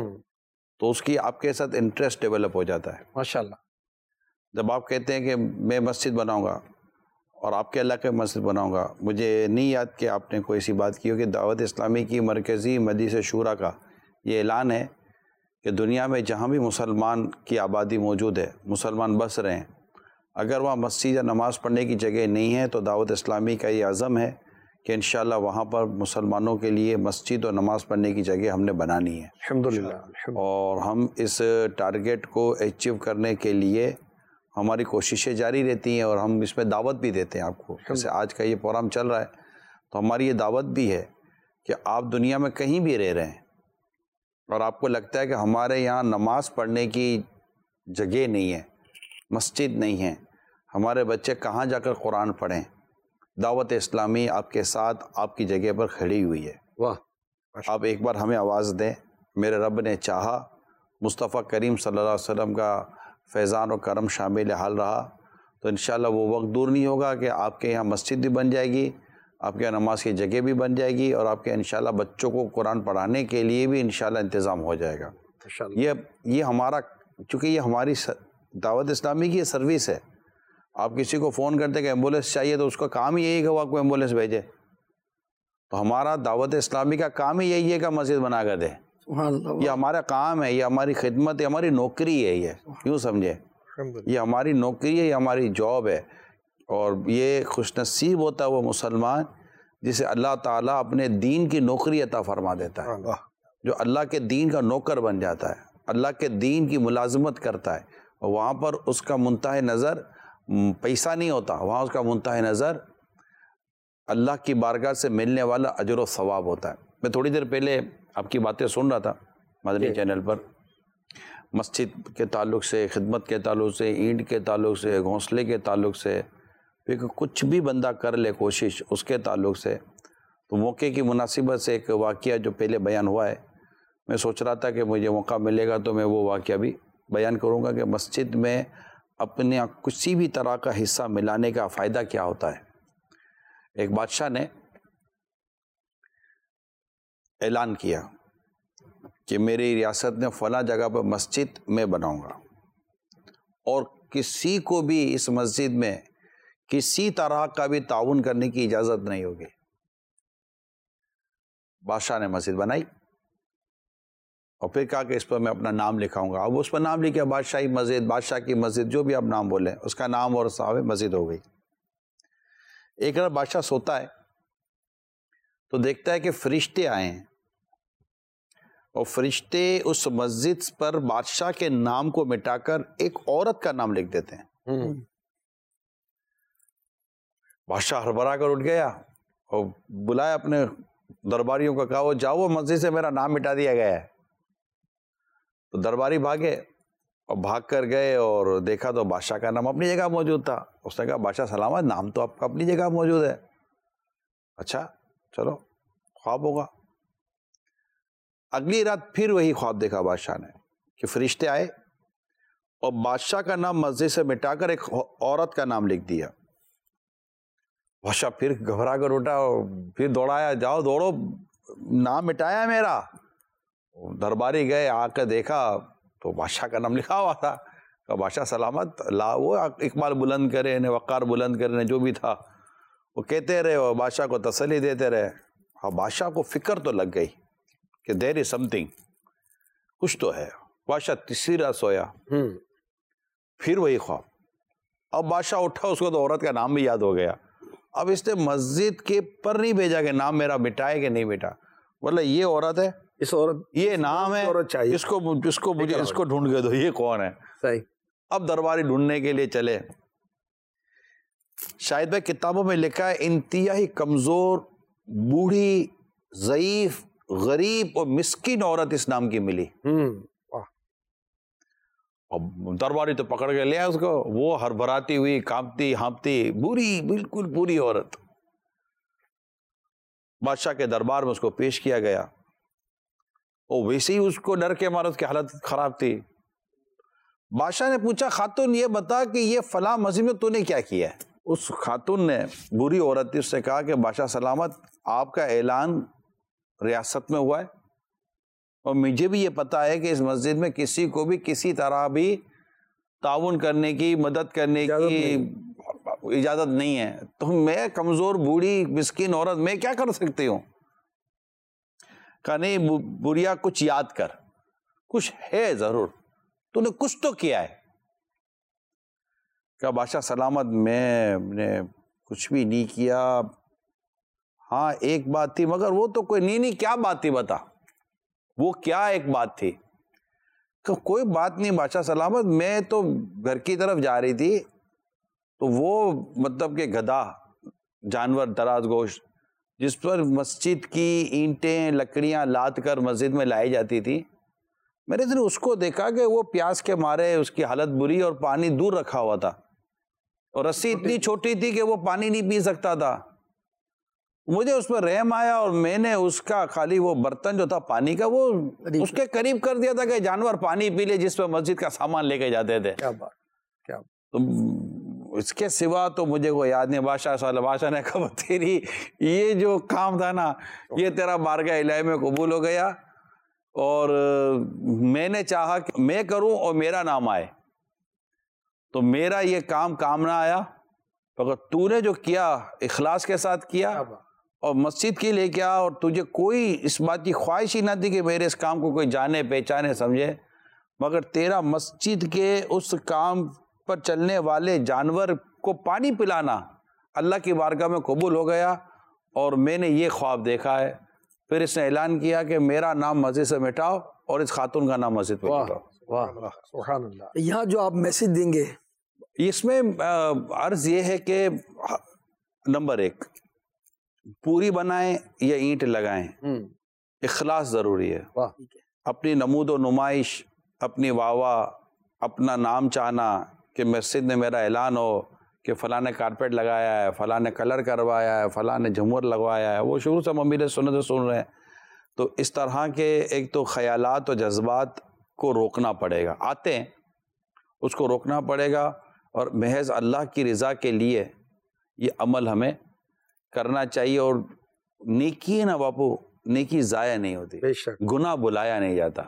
تو اس کی آپ کے ساتھ انٹرسٹ ڈیولپ ہو جاتا ہے.
ماشاءاللہ.
جب آپ کہتے ہیں کہ میں مسجد بناؤں گا اور آپ کے علاقے میں مسجد بناؤں گا، مجھے نہیں یاد کہ آپ نے کوئی ایسی بات کی ہو کہ دعوت اسلامی کی مرکزی مجلس شورا کا یہ اعلان ہے کہ دنیا میں جہاں بھی مسلمان کی آبادی موجود ہے، مسلمان بس رہے ہیں، اگر وہاں مسجد یا نماز پڑھنے کی جگہ نہیں ہے تو دعوت اسلامی کا یہ عزم ہے کہ انشاءاللہ وہاں پر مسلمانوں کے لیے مسجد اور نماز پڑھنے کی جگہ ہم نے بنانی ہے.
الحمدللہ.
اور ہم اس ٹارگیٹ کو اچیو کرنے کے لیے ہماری کوششیں جاری رہتی ہیں اور ہم اس میں دعوت بھی دیتے ہیں آپ کو. جیسے آج کا یہ پروگرام چل رہا ہے تو ہماری یہ دعوت بھی ہے کہ آپ دنیا میں کہیں بھی رہ رہے ہیں اور آپ کو لگتا ہے کہ ہمارے یہاں نماز پڑھنے کی جگہ نہیں ہے، مسجد نہیں ہے، ہمارے بچے کہاں جا کر قرآن پڑھیں، دعوت اسلامی آپ کے ساتھ آپ کی جگہ پر کھڑی ہوئی ہے.
واہ.
آپ ایک بار ہمیں آواز دیں. میرے رب نے چاہا، مصطفیٰ کریم صلی اللہ علیہ وسلم کا فیضان و کرم شامل حال رہا تو انشاءاللہ وہ وقت دور نہیں ہوگا کہ آپ کے یہاں مسجد بھی بن جائے گی، آپ کے یہاں نماز کی جگہ بھی بن جائے گی اور آپ کے انشاءاللہ بچوں کو قرآن پڑھانے کے لیے بھی انشاءاللہ انتظام ہو جائے گا. یہ یہ ہمارا، چونکہ یہ ہماری دعوت اسلامی کی سروس ہے. آپ کسی کو فون کرتے کہ ایمبولینس چاہیے تو اس کا کام ہی یہی ہے کہ وہ آپ کو ایمبولینس بھیجے. تو ہمارا دعوت اسلامی کا کام ہی یہی ہے کہ مسجد بنا کر دے. یہ ہمارا کام ہے، یہ ہماری خدمت ہے، ہماری نوکری ہے. یہ یوں سمجھے، یہ ہماری نوکری ہے، یہ ہماری جاب ہے. اور یہ خوش نصیب ہوتا ہے وہ مسلمان جسے اللہ تعالیٰ اپنے دین کی نوکری عطا فرما دیتا ہے، جو اللہ کے دین کا نوکر بن جاتا ہے، اللہ کے دین کی ملازمت کرتا ہے. اور وہاں پر اس کا منتہی نظر پیسہ نہیں ہوتا، وہاں اس کا منتہی نظر اللہ کی بارگاہ سے ملنے والا اجر و ثواب ہوتا ہے. میں تھوڑی دیر پہلے آپ کی باتیں سن رہا تھا مدنی چینل پر، مسجد کے تعلق سے، خدمت کے تعلق سے، اینٹ کے تعلق سے، گھونسلے کے تعلق سے، پھر کچھ بھی بندہ کر لے کوشش اس کے تعلق سے. تو موقع کی مناسبت سے ایک واقعہ جو پہلے بیان ہوا ہے، میں سوچ رہا تھا کہ مجھے موقع ملے گا تو میں وہ واقعہ بھی بیان کروں گا کہ مسجد میں اپنے کسی بھی طرح کا حصہ ملانے کا فائدہ کیا ہوتا ہے. ایک بادشاہ نے اعلان کیا کہ میری ریاست میں فلاں جگہ پر مسجد میں بناؤں گا اور کسی کو بھی اس مسجد میں کسی طرح کا بھی تعاون کرنے کی اجازت نہیں ہوگی. بادشاہ نے مسجد بنائی اور پھر کہا کہ اس پر میں اپنا نام لکھاؤں گا. اب اس پر نام لکھا بادشاہی مسجد، بادشاہ کی مسجد، جو بھی آپ نام بولیں، اس کا نام اور صاحب مسجد ہو گئی. ایک بار بادشاہ سوتا ہے تو دیکھتا ہے کہ فرشتے آئے ہیں اور فرشتے اس مسجد پر بادشاہ کے نام کو مٹا کر ایک عورت کا نام لکھ دیتے ہیں. بادشاہ ہڑبڑا کر اٹھ گیا اور بلایا اپنے درباریوں کو، کہا وہ جاؤ وہ مسجد سے میرا نام مٹا دیا گیا ہے. تو درباری بھاگے اور بھاگ کر گئے اور دیکھا تو بادشاہ کا نام اپنی جگہ موجود تھا. اس نے کہا بادشاہ سلامت، نام تو آپ کا اپنی جگہ موجود ہے. اچھا چلو خواب ہوگا. اگلی رات پھر وہی خواب دیکھا بادشاہ نے کہ فرشتے آئے اور بادشاہ کا نام مسجد سے مٹا کر ایک عورت کا نام لکھ دیا۔ بادشاہ پھر گھبرا کر اٹھا اور پھر دوڑایا، جاؤ دوڑو، نام مٹایا میرا۔ درباری گئے، آ کر دیکھا تو بادشاہ کا نام لکھا ہوا تھا۔ کہ بادشاہ سلامت، لا وہ اقبال بلند کرے نے، وقار بلند کرے نے، جو بھی تھا وہ کہتے رہے اور بادشاہ کو تسلی دیتے رہے۔ ہاں بادشاہ کو فکر تو لگ گئی کہ دیر از سم تھنگ، کچھ تو ہے۔ بادشاہ تیسری رات سویا، پھر وہی خواب۔ اب بادشاہ اٹھا، اس کو تو عورت کا نام بھی یاد ہو گیا۔ اب اس نے مسجد کے پر نہیں بھیجا کہ نام میرا مٹائے کہ نہیں مٹا، بولا یہ عورت ہے،
اس عورت
یہ نام ہے،
عورت چاہیے،
اس کو اس کو مجھے اس کو ڈھونڈ کے دو، یہ کون ہے؟
صحیح۔
اب درباری ڈھونڈنے کے لیے چلے۔ شاہد بھائی کتابوں میں لکھا ہے انتہائی کمزور، بوڑھی، ضعیف، غریب اور مسکین عورت اس نام کی ملی۔ درباری تو پکڑ کے لیا اس کو، وہ ہر بھراتی ہوئی، کانپتی ہانپتی، بری، بالکل پوری عورت۔ بادشاہ کے دربار میں اس کو پیش کیا گیا، اور ویسے ہی اس کو ڈر کے مارے، اس کی حالت خراب تھی۔ بادشاہ نے پوچھا خاتون یہ بتا کہ یہ فلاں مسجد میں تو نے کیا کیا ہے؟ اس خاتون نے، بری عورت تھی، اس سے کہا کہ بادشاہ سلامت، آپ کا اعلان ریاست میں ہوا ہے اور مجھے بھی یہ پتا ہے کہ اس مسجد میں کسی کو بھی کسی طرح بھی تعاون کرنے کی، مدد کرنے کی اجازت نہیں ہے، تو میں کمزور بوڑھی مسکین عورت میں کیا کر سکتی ہوں؟ کہا نہیں بڑھیا، کچھ یاد کر، کچھ ہے ضرور، تو نے کچھ تو کیا ہے۔ کہا بادشاہ سلامت میں نے کچھ بھی نہیں کیا، ہاں ایک بات تھی، مگر وہ تو کوئی نہیں نہیں کیا بات تھی بتا، وہ کیا ایک بات تھی؟ کہ کوئی بات نہیں بادشاہ سلامت، میں تو گھر کی طرف جا رہی تھی تو وہ مطلب کہ گدھا جانور دراز گوشت جس پر مسجد کی اینٹیں لکڑیاں لاد کر مسجد میں لائی جاتی تھی، میں نے اس کو دیکھا کہ وہ پیاس کے مارے اس کی حالت بری اور پانی دور رکھا ہوا تھا، اور رسی اتنی چھوٹی تھی کہ وہ پانی نہیں پی سکتا تھا۔ مجھے اس پر رحم آیا اور میں نے اس کا خالی وہ برتن جو تھا پانی کا وہ اس کے قریب کر دیا تھا کہ جانور پانی پی لے، جس پہ مسجد کا سامان لے کے جاتے تھے۔
کیا بات، کیا
تو اس کے سوا تو مجھے وہ یاد نہیں۔ بادشاہ صلی اللہ بادشاہ نے کہا تیری یہ جو کام تھا نا، یہ تیرا بارگاہ الہی میں قبول ہو گیا، اور میں نے چاہا کہ میں کروں اور میرا نام آئے، تو میرا یہ کام کام نہ آیا، مگر تو نے جو کیا اخلاص کے ساتھ کیا اور مسجد کے لیے کیا، اور تجھے کوئی اس بات کی خواہش ہی نہ تھی کہ میرے اس کام کو کوئی جانے پہچانے سمجھے، مگر تیرا مسجد کے اس کام پر چلنے والے جانور کو پانی پلانا اللہ کی بارگاہ میں قبول ہو گیا، اور میں نے یہ خواب دیکھا ہے۔ پھر اس نے اعلان کیا کہ میرا نام مسجد سے مٹاؤ اور اس خاتون کا نام مسجد پہ مٹاؤ۔
واہ، سبحان اللہ۔
یہاں جو آپ میسج دیں گے
اس میں عرض یہ ہے کہ نمبر ایک، پوری بنائیں یا اینٹ لگائیں، اخلاص ضروری ہے۔ اپنی نمود و نمائش، اپنی واہ واہ، اپنا نام چاہنا کہ مسجد میں میرا اعلان ہو کہ فلاں نے کارپیٹ لگایا ہے، فلاں نے کلر کروایا ہے، فلاں نے جھومر لگوایا ہے، وہ شروع سے ممیل سنت سن رہے ہیں، تو اس طرح کے ایک تو خیالات و جذبات کو روکنا پڑے گا، آتے ہیں اس کو روکنا پڑے گا، اور محض اللہ کی رضا کے لیے یہ عمل ہمیں کرنا چاہیے۔ اور نیکی ہے نا باپو، نیکی ضائع نہیں ہوتی،
بے شک،
گناہ بلایا نہیں جاتا،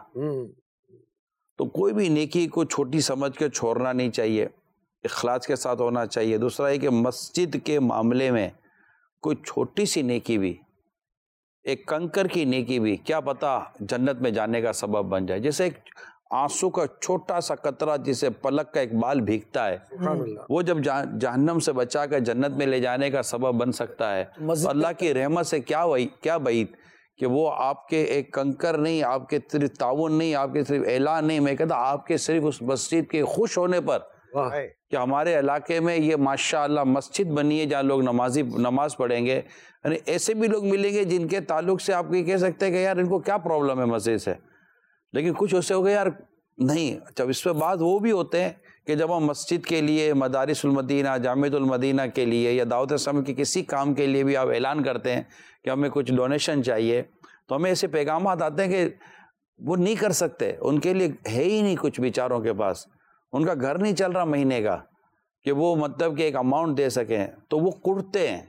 تو کوئی بھی نیکی کو چھوٹی سمجھ کے چھوڑنا نہیں چاہیے، اخلاص کے ساتھ ہونا چاہیے۔ دوسرا ہے کہ مسجد کے معاملے میں کوئی چھوٹی سی نیکی بھی، ایک کنکر کی نیکی بھی کیا پتہ جنت میں جانے کا سبب بن جائے، جیسے ایک آنسو کا چھوٹا سا قطرہ جسے پلک کا ایک بال بھیگتا ہے، وہ جب جہنم سے بچا کر جنت میں لے جانے کا سبب بن سکتا ہے، اللہ کی رحمت سے کیا کیا بعید کہ وہ آپ کے ایک کنکر نہیں، آپ کے صرف تعاون نہیں، آپ کے صرف اعلان نہیں، میں کہتا آپ کے صرف اس مسجد کے خوش ہونے پر کہ ہمارے علاقے میں یہ ماشاءاللہ مسجد بنی ہے جہاں لوگ نمازی نماز پڑھیں گے، یعنی ایسے بھی لوگ ملیں گے جن کے تعلق سے آپ یہ کہہ سکتے ہیں کہ یار ان کو کیا پرابلم ہے مسجد سے، لیکن کچھ ایسے ہو گئے یار نہیں۔ جب اس پہ بعد وہ بھی ہوتے ہیں کہ جب ہم مسجد کے لیے، مدارس المدینہ، جامعۃ المدینہ کے لیے یا دعوت اسلامی کے کسی کام کے لیے بھی آپ اعلان کرتے ہیں کہ ہمیں کچھ ڈونیشن چاہیے، تو ہمیں ایسے پیغامات آتے ہیں کہ وہ نہیں کر سکتے، ان کے لیے ہے ہی نہیں کچھ بیچاروں کے پاس، ان کا گھر نہیں چل رہا مہینے کا کہ وہ مطلب کہ ایک اماؤنٹ دے سکیں، تو وہ کڑتے ہیں،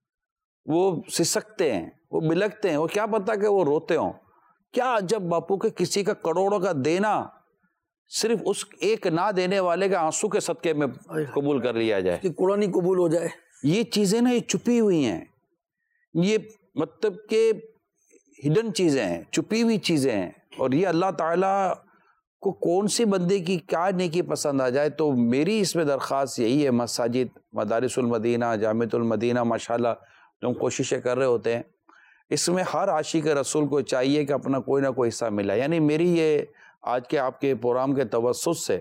وہ سسکتے ہیں، وہ بلکتے ہیں، وہ کیا پتا کہ وہ روتے ہوں۔ کیا عجب باپو کہ کسی کا کروڑوں کا دینا صرف اس ایک نہ دینے والے کا آنسو کے صدقے میں قبول کر لیا جائے،
کہ قرآن قبول ہو جائے۔ یہ
چیزیں نا یہ چھپی ہوئی ہیں، یہ مطلب کہ ہڈن چیزیں ہیں، چھپی ہوئی چیزیں ہیں، اور یہ اللہ تعالیٰ کو کون سی بندے کی کیا نیکی پسند آ جائے۔ تو میری اس میں درخواست یہی ہے، مساجد، مدارس المدینہ، جامعۃ المدینہ ماشاءاللہ جو ہم کوششیں کر رہے ہوتے ہیں، اس میں ہر عاشق رسول کو چاہیے کہ اپنا کوئی نہ کوئی حصہ ملا۔ یعنی میری یہ آج کے آپ کے پروگرام کے توسط سے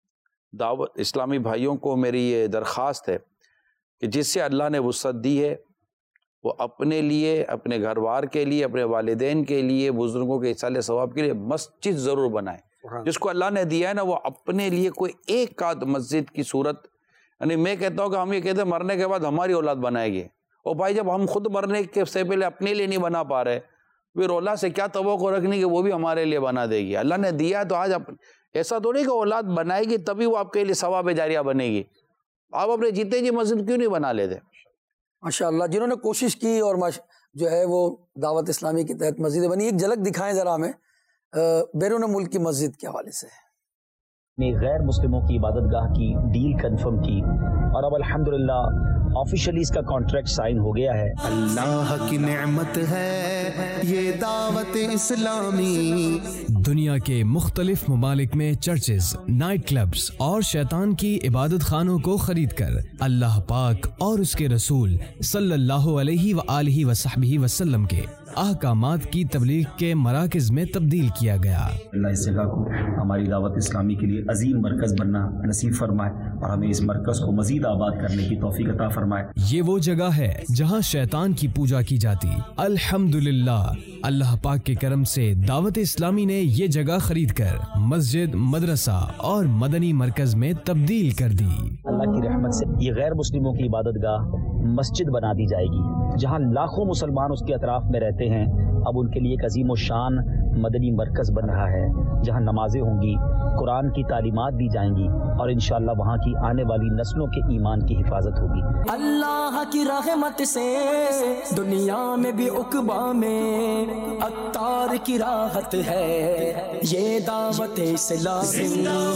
دعوت اسلامی بھائیوں کو میری یہ درخواست ہے کہ جس سے اللہ نے وسعت دی ہے وہ اپنے لیے، اپنے گھر بار کے لیے، اپنے والدین کے لیے، بزرگوں کے اصالِ ثواب کے لیے مسجد ضرور بنائے۔ جس کو اللہ نے دیا ہے نا وہ اپنے لیے کوئی ایک آدھ مسجد کی صورت، یعنی میں کہتا ہوں کہ ہم یہ کہتے ہیں مرنے کے بعد ہماری اولاد بنائے گی، اور بھائی جب ہم خود مرنے کے سے پہلے اپنے لیے نہیں بنا پا رہے، پھر اولاد سے کیا توقع رکھنی کہ وہ بھی ہمارے لیے بنا دے گی۔ اللہ نے دیا ہے تو آج ایسا تو نہیں کہ اولاد بنائے گی تبھی وہ آپ کے لیے ثواب جاریہ بنے گی، آپ اپنے جیتے جی مسجد کیوں نہیں بنا لیتے؟
ماشاءاللہ جنہوں نے کوشش کی اور جو ہے وہ دعوت اسلامی کے تحت مسجد بنی۔ ایک جھلک دکھائیں ذرا ہمیں بیرون ملک کی مسجد کے حوالے سے۔
نے غیر مسلموں کی عبادت گاہ کی ڈیل کنفرم کی اور اب الحمدللہ آفیشلی اس کا کانٹریکٹ سائن ہو گیا ہے۔
اللہ کی نعمت ہے یہ دعوت اسلامی۔
دنیا کے مختلف ممالک میں چرچز، نائٹ کلبز اور شیطان کی عبادت خانوں کو خرید کر اللہ پاک اور اس کے رسول صلی اللہ علیہ وآلہ وصحبہ وسلم کے احکامات کی تبلیغ کے مراکز میں تبدیل کیا گیا۔
اللہ اس جگہ کو ہماری دعوت اسلامی کے لیے عظیم مرکز بننا نصیب فرمائے اور ہمیں اس مرکز کو مزید آباد کرنے کی توفیق عطا فرمائے۔
یہ وہ جگہ ہے جہاں شیطان کی پوجا کی جاتی۔ الحمدللہ اللہ پاک کے کرم سے دعوت اسلامی نے یہ جگہ خرید کر مسجد، مدرسہ اور مدنی مرکز میں تبدیل کر دی۔
اللہ کی رحمت سے یہ غیر مسلموں کی عبادت گاہ مسجد بنا دی جائے گی، جہاں لاکھوں مسلمان اس کے اطراف میں رہتے ہیں۔ اب ان کے لیے ایک عظیم و شان مدنی مرکز بن رہا ہے جہاں نمازیں ہوں گی، قرآن کی تعلیمات دی جائیں گی اور انشاءاللہ وہاں کی آنے والی نسلوں کے ایمان کی حفاظت ہوگی۔
اللہ کی رحمت سے دنیا میں بھی عقبہ میں عطار کی راحت ہے یہ دعوت اسلامی۔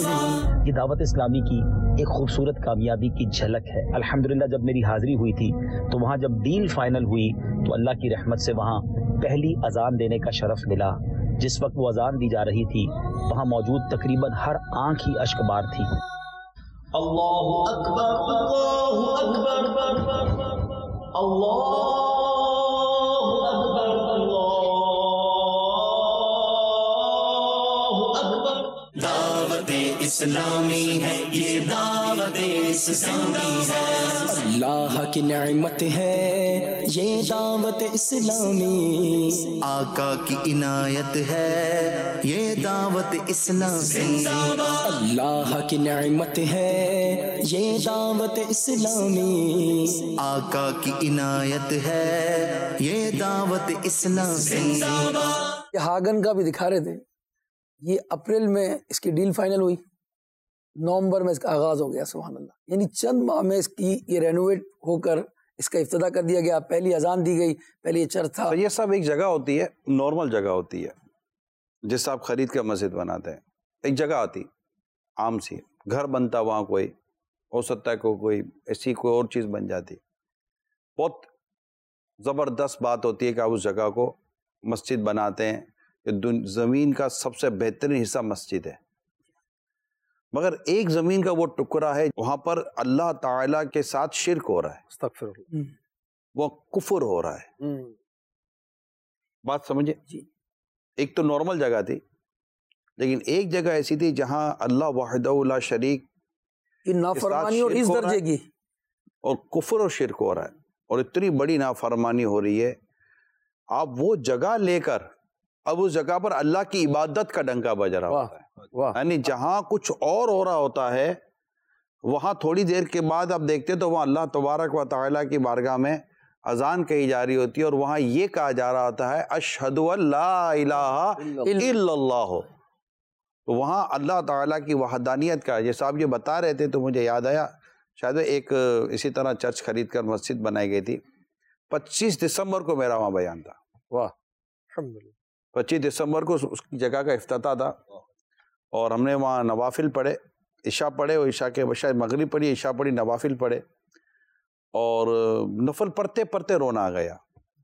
یہ دعوت اسلامی کی ایک خوبصورت کامیابی کی جھلک ہے۔ الحمدللہ جب میری حاضری ہوئی تھی تو وہاں جب ڈیل فائنل ہوئی تو اللہ کی رحمت سے وہاں پہلی اذان دینے کا شرف ملا۔ جس وقت وہ اذان دی جا رہی تھی وہاں موجود تقریباً ہر آنکھ ہی اشک بار تھی۔
اللہ اکبر، اللہ اکبر، اللہ اکبر، اللہ اکبر۔ دعوت اسلامی ہے یہ دعوت اسلامی ہے،
اللہ کی نعمت ہے یہ دعوت اسلامی،
آقا کی عنایت ہے یہ دعوت اسلامی،
اللہ کی نعمت ہے یہ دعوت اسلامی،
آقا کی عنایت ہے یہ دعوت اسلامی۔
یہ ہاگن کا بھی دکھا رہے تھے، یہ اپریل میں اس کی ڈیل فائنل ہوئی، نومبر میں اس کا آغاز ہو گیا۔ سبحان اللہ، یعنی چند ماہ میں اس کی یہ رینوویٹ ہو کر اس کا افتتاح کر دیا گیا۔ پہلی اذان دی گئی، پہلے یہ چرچ تھا۔
تو یہ سب ایک جگہ ہوتی ہے، نارمل جگہ ہوتی ہے جس آپ خرید کے مسجد بناتے ہیں، ایک جگہ آتی عام سی، گھر بنتا وہاں کوئی ہو سکتا ہے کوئی کوئی ایسی کوئی اور چیز بن جاتی۔ بہت زبردست بات ہوتی ہے کہ آپ اس جگہ کو مسجد بناتے ہیں، زمین کا سب سے بہترین حصہ مسجد ہے، مگر ایک زمین کا وہ ٹکڑا ہے وہاں پر اللہ تعالیٰ کے ساتھ شرک ہو رہا ہے،
استغفر اللہ،
وہ کفر ہو رہا ہے۔ بات سمجھے
جی۔
ایک تو نارمل جگہ تھی، لیکن ایک جگہ ایسی تھی جہاں اللہ وحدہ لا شریک
یہ نافرمانی اور اس درجے کی
اور کفر اور شرک ہو رہا ہے، اور اتنی بڑی نافرمانی ہو رہی ہے، آپ وہ جگہ لے کر اب اس جگہ پر اللہ کی عبادت کا ڈنکا بج رہا ہوتا ہے، یعنی جہاں کچھ اور ہو رہا ہوتا ہے وہاں تھوڑی دیر کے بعد آپ دیکھتے تو وہاں اللہ تبارک و تعالیٰ کی بارگاہ میں اذان کہی جا رہی ہوتی ہے اور وہاں یہ کہا جا رہا ہوتا ہے اشہدو ان لا الہ الا اللہ، تو وہاں اللہ تعالیٰ کی وحدانیت کا جیسا آپ یہ بتا رہے تھے تو مجھے یاد آیا، شاید ایک اسی طرح چرچ خرید کر مسجد بنائی گئی تھی، پچیس دسمبر کو میرا وہاں بیان تھا،
واہ الحمدللہ،
پچیس دسمبر کو اس کی جگہ کا افتتاح تھا، اور ہم نے وہاں نوافل پڑھے، عشاء پڑھے، اور عشاء کے بجائے مغرب پڑھی، عشاء پڑھی، نوافل پڑھے، اور نفل پڑھتے پڑھتے رونا آ گیا،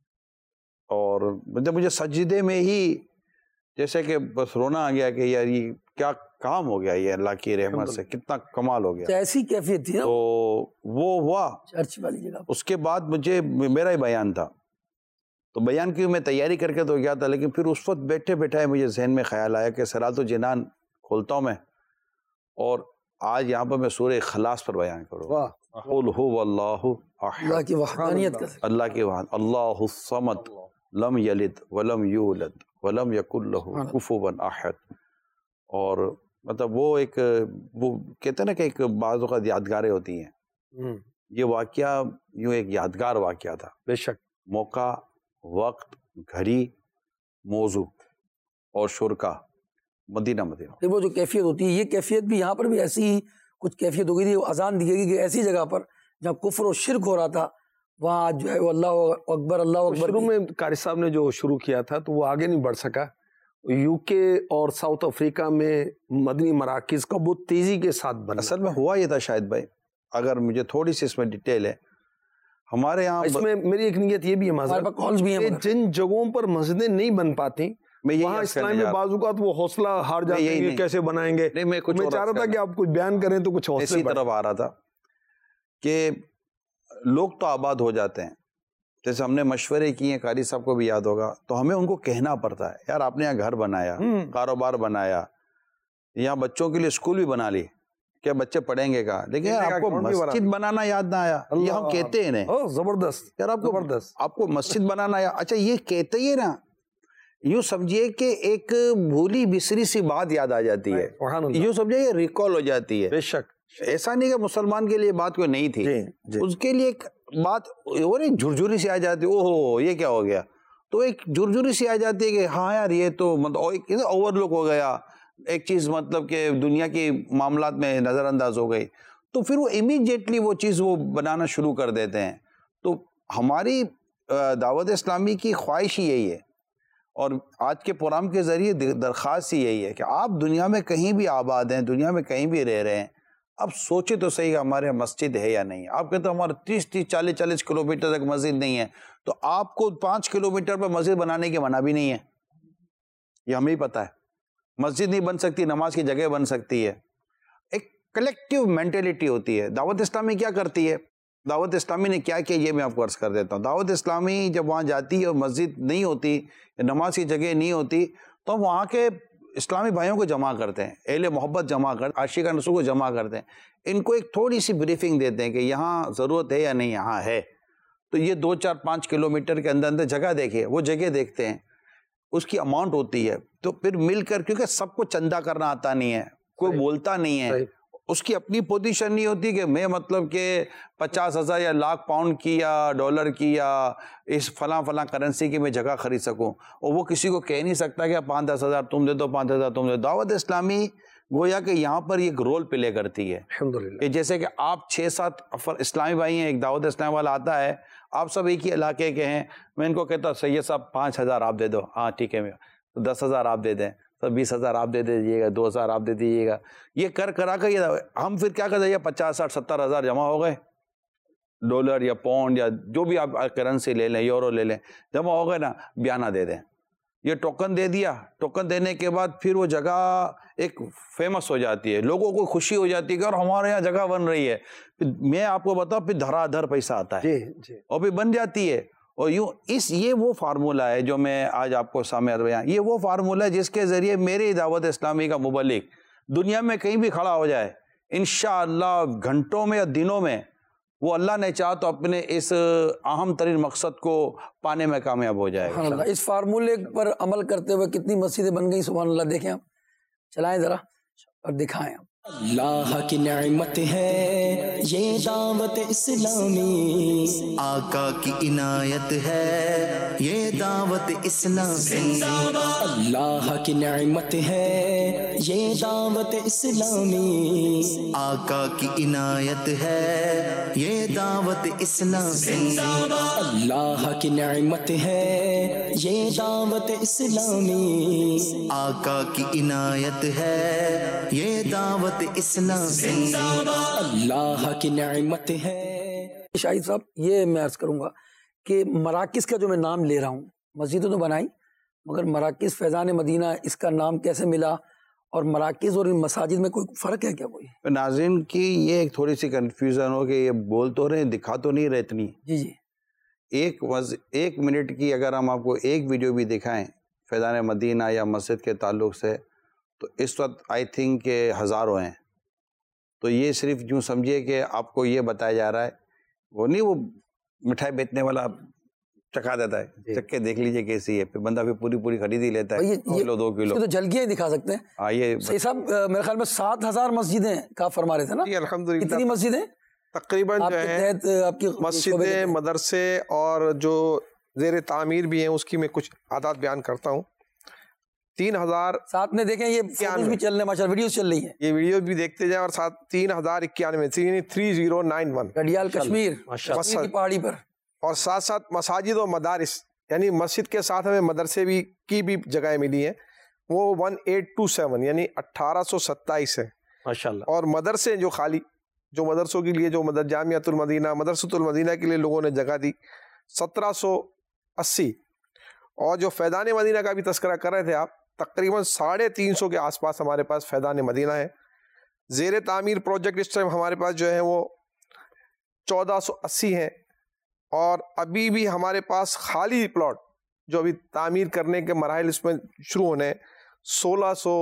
اور مطلب مجھے سجدے میں ہی جیسے کہ بس رونا آ گیا کہ یار یہ کیا کام ہو گیا، یہ اللہ کی رحمت سے کتنا کمال ہو گیا۔
ایسی کیفیت تھی نا
تو وہ ہوا
چرچ والی جگہ۔ اس
کے بعد مجھے میرا ہی بیان تھا، تو بیان کی میں تیاری کر کے تو گیا تھا، لیکن پھر اس وقت بیٹھے بیٹھے مجھے ذہن میں خیال آیا کہ سرات الجنان کھولتا ہوں میں، اور آج یہاں پر میں سورہ اخلاص پر بیان کروں گا۔ قل هو اللہ احد،
اللہ کی وحدانیت کا،
اللہ کی وحدانیت، اللہ الصمد لم یلد ولم یولد ولم یکن لہ کفوا احد۔ اور مطلب وہ ایک وہ کہتے ہیں نا کہ ایک بعض اوقات یادگاریں ہوتی ہیں، یہ واقعہ یوں ایک یادگار واقعہ تھا،
بے شک،
موقع، وقت، گھڑی، موضوع اور شرکا، مدینہ مدینہ۔
وہ جو کیفیت ہوتی ہے، یہ کیفیت بھی یہاں پر بھی ایسی ہی کچھ کیفیت ہو گئی تھی، اذان دی گئی کہ ایسی جگہ پر جہاں کفر و شرک ہو رہا تھا وہاں جو ہے وہ اللہ اکبر اللہ اکبر۔
شروع میں قاری صاحب نے جو شروع کیا تھا تو وہ آگے نہیں بڑھ سکا، یو کے اور ساؤتھ افریقہ میں مدنی مراکز کا بہت تیزی کے ساتھ بنا۔
اصل میں ہوا یہ تھا شاہد بھائی، اگر مجھے تھوڑی سی اس میں ڈیٹیل ہے، ہمارے یہاں
اس میں میری ایک نیت یہ بھی ہے معذرت کہ جن جگہوں پر مسجدیں نہیں بن پاتی وہاں اسلام میں بعض اوقات وہ حوصلہ ہار جاتے ہیں کہ کیسے بنائیں گے۔
میں
میں چاہ رہا تھا کہ آپ کچھ بیان کریں تو کچھ حوصلے
اسی طرف آ رہا تھا کہ لوگ تو آباد ہو جاتے ہیں، جیسے ہم نے مشورے کیے ہیں، قاری صاحب کو بھی یاد ہوگا، تو ہمیں ان کو کہنا پڑتا ہے یار آپ نے یہاں گھر بنایا، کاروبار بنایا، یہاں بچوں کے لیے اسکول بھی بنا لی، کیا بچے پڑھیں گے کہا، لیکن آپ کو مسجد بنانا یاد نہ آیا، یہ ہم کہتے ہیں
زبردست
یار آپ کو آپ کو مسجد بنانا آیا، اچھا یہ کہتے ہی نا، یوں سمجھیے کہ ایک بھولی بسری سی بات یاد آ جاتی ہے، یوں سمجھے یہ ریکال ہو جاتی ہے۔
بے شک،
ایسا نہیں کہ مسلمان کے لیے بات کوئی نہیں تھی، اس کے لیے ایک بات اور ایک جھرجھری سی آ جاتی ہے، اوہ یہ کیا ہو گیا، تو ایک جھرجھری سی آ جاتی ہے کہ ہاں یار یہ تو مطلب اوور لک ہو گیا، ایک چیز مطلب کہ دنیا کے معاملات میں نظر انداز ہو گئی، تو پھر وہ امیڈیٹلی وہ چیز وہ بنانا شروع کر دیتے ہیں۔ تو ہماری دعوت اسلامی کی خواہش ہی یہی ہے، اور آج کے پروگرام کے ذریعے درخواست ہی یہی ہے کہ آپ دنیا میں کہیں بھی آباد ہیں، دنیا میں کہیں بھی رہ رہے ہیں، اب سوچے تو صحیح کہ ہمارے مسجد ہے یا نہیں۔ آپ کہتے ہیں ہمارے تیس تیس چالیس چالیس کلو میٹر تک مسجد نہیں ہے، تو آپ کو پانچ کلو میٹر پر مسجد بنانے کی منع بھی نہیں ہے، یہ ہمیں ہی پتہ ہے۔ مسجد نہیں بن سکتی، نماز کی جگہ بن سکتی ہے، ایک کلیکٹیو مینٹلٹی ہوتی ہے۔ دعوت اسلامی کیا کرتی ہے، دعوت اسلامی نے کیا کیا یہ میں آپ کو عرض کر دیتا ہوں۔ دعوت اسلامی جب وہاں جاتی ہے اور مسجد نہیں ہوتی، نماز کی جگہ نہیں ہوتی، تو ہم وہاں کے اسلامی بھائیوں کو جمع کرتے ہیں، اہل محبت جمع کرتے ہیں، عاشقان رسول کو جمع کرتے ہیں، ان کو ایک تھوڑی سی بریفنگ دیتے ہیں کہ یہاں ضرورت ہے یا نہیں، یہاں ہے، تو یہ دو چار پانچ کلو میٹر کے اندر اندر جگہ دیکھیے، وہ جگہ دیکھتے ہیں، اس کی اماؤنٹ ہوتی ہے، تو پھر مل کر، کیونکہ سب کو چندہ کرنا آتا نہیں ہے، کوئی بولتا نہیں ہے، اس کی اپنی پوزیشن نہیں ہوتی کہ میں مطلب کہ پچاس ہزار یا لاکھ پاؤنڈ کی یا ڈالر کی یا اس فلاں فلاں کرنسی کی میں جگہ خرید سکوں، اور وہ کسی کو کہہ نہیں سکتا کہ پانچ دس ہزار تم دے دو، پانچ ہزار تم دے دو۔ دعوت اسلامی گویا کہ یہاں پر ایک رول پلے کرتی ہے، کہ جیسے کہ آپ چھ سات اسلامی بھائی ہیں، ایک دعوت اسلامی والا آتا ہے، آپ سب ایک ہی علاقے کے ہیں، میں ان کو کہتا ہوں سید صاحب پانچ ہزار آپ دے دو، ہاں ٹھیک ہے، دس ہزار آپ دے دیں، تو بیس ہزار آپ دے دیجیے گا، دو ہزار آپ دے دیجیے گا، یہ کر کرا کر یہ ہم پھر کیا کرتے ہیں، پچاس ساٹھ ستر ہزار جمع ہو گئے، ڈالر یا پاؤنڈ یا جو بھی آپ کرنسی لے لیں، یورو لے لیں، جمع ہو گئے نا، بیانہ دے دیں، یہ ٹوکن دے دیا، ٹوکن دینے کے بعد پھر وہ جگہ ایک فیمس ہو جاتی ہے، لوگوں کو خوشی ہو جاتی ہے کہ اور ہمارے یہاں جگہ بن رہی ہے، میں آپ کو بتاؤں پھر دھرا دھر پیسہ آتا ہے اور پھر بن جاتی ہے، اور یوں اس یہ وہ فارمولہ ہے جو میں آج آپ کو سامنے بیان، یہ وہ فارمولہ ہے جس کے ذریعے میری دعوت اسلامی کا مبلغ دنیا میں کہیں بھی کھڑا ہو جائے، انشاءاللہ گھنٹوں میں یا دنوں میں وہ اللہ نے چاہا تو اپنے اس اہم ترین مقصد کو پانے میں کامیاب ہو جائے گا۔
اس فارمولے پر عمل کرتے ہوئے کتنی مسجدیں بن گئی، سبحان اللہ۔ دیکھیں آپ، چلائیں ذرا اور دکھائیں آپ۔
اللہ کی نعمت ہے یہ دعوت اسلامی،
آقا کی عنایت ہے یہ دعوت اسلامی،
اللہ کی نعمت ہے یہ دعوت اسلامی،
آقا کی عنایت ہے یہ دعوت اسلامی،
اللہ کی نعمت ہے یہ دعوت اسلامی،
آقا کی عنایت ہے یہ دعوت اسلامی،
اللہ کی نعمت ہے۔
شاہد صاحب یہ میں عرض کروں گا کہ مراکز کا جو میں نام لے رہا ہوں، مسجدیں تو بنائی مگر مراکز فیضان مدینہ اس کا نام کیسے ملا، اور مراکز اور ان مساجد میں کوئی فرق ہے کیا کوئی؟
ناظرین کی یہ ایک تھوڑی سی کنفیوژن ہو کہ یہ بول تو رہے دکھا تو نہیں رہے اتنی۔
جی جی
ایک وز ایک منٹ کی اگر ہم آپ کو ایک ویڈیو بھی دکھائیں فیضان مدینہ یا مسجد کے تعلق سے تو اس وقت آئی تھنک کہ ہزاروں ہیں، تو یہ صرف یوں سمجھیے کہ آپ کو یہ بتایا جا رہا ہے، وہ نہیں وہ مٹھائی بیچنے والا چکھا دیتا ہے، چکھ کے دیکھ لیجئے کیسی ہے، پھر بندہ پھر پوری پوری خرید ہی لیتا ہے، کلو دو کلو،
تو جھلکیاں دکھا سکتے ہیں۔
آئیے
صحیح صاحب میرے خیال میں سات ہزار مسجدیں کا فرما رہے تھے نا؟
جی الحمدللہ،
کتنی مسجدیں
تقریباً
آپ
جو
کے
ہے
تحت آپ کی
مسجدیں، مدرسے اور جو زیر تعمیر بھی ہیں اس کی میں کچھ اعداد بیان کرتا ہوں۔ تین ہزار
ساتھ میں دیکھیں یہ فوٹوز بھی چل رہے ہیں ماشاء اللہ، ویڈیوز چل رہی ہیں،
یہ ویڈیو بھی دیکھتے جائیں، اور ساتھ تین ہزار اکیانوے تھری زیرو نائن ون
گڈیال کشمیر کشمیر کی پہاڑی پر،
اور ساتھ ساتھ مساجد و مدارس، یعنی مسجد کے ساتھ ہمیں مدرسے بھی کی بھی جگہیں ملی ہیں، وہ ون ایٹ ٹو سیون یعنی اٹھارہ سو ستائیس ہے
ماشاءاللہ۔
اور مدرسے جو خالی جو مدرسوں کے لیے جو مدر جامعۃ المدینہ مدرسۃ المدینہ کے لیے لوگوں نے جگہ دی سترہ سو اسی، اور جو فیضان مدینہ کا بھی تذکرہ کر رہے تھے آپ، تقریباً ساڑھے تین سو کے آس پاس ہمارے پاس فیضان مدینہ ہے۔ زیر تعمیر پروجیکٹ اس ٹائم ہمارے پاس جو ہے وہ چودہ سو اسی ہیں، اور ابھی بھی ہمارے پاس خالی پلاٹ جو ابھی تعمیر کرنے کے مراحل اس میں شروع ہونے ہیں سولہ سو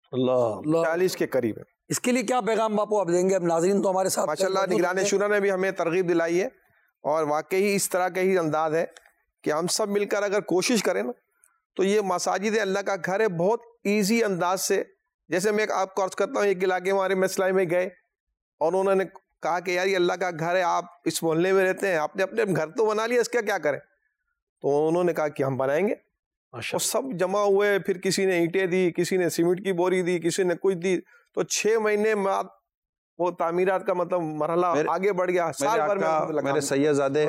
چالیس کے قریب ہے۔
اس کے لیے کیا پیغام باپو آپ دیں گے؟ اب ناظرین تو ہمارے ساتھ
ماشاء اللہ نگران شورا نے بھی ہمیں ترغیب دلائی ہے، اور واقعی اس طرح کا ہی انداز ہے کہ ہم سب مل کر اگر کوشش کریں نا تو یہ مساجد اللہ کا گھر ہے، بہت ایزی انداز سے، جیسے میں آپ کو عرض کرتا ہوں، ایک علاقے ہمارے مسئلہ میں گئے اور انہوں نے کہا کہ یار یہ اللہ کا گھر ہے، آپ اس محلے میں رہتے ہیں، آپ نے اپنے گھر تو بنا لیا، اس کا کیا کریں؟ تو انہوں نے کہا کہ ہم بنائیں گے، اور سب جمع ہوئے، پھر کسی نے اینٹیں دی، کسی نے سیمنٹ کی بوری دی، کسی نے کچھ دی، تو چھ مہینے بعد وہ تعمیرات کا مطلب مرحلہ آگے بڑھ گیا۔ سال بھر میں
میرے سید زادے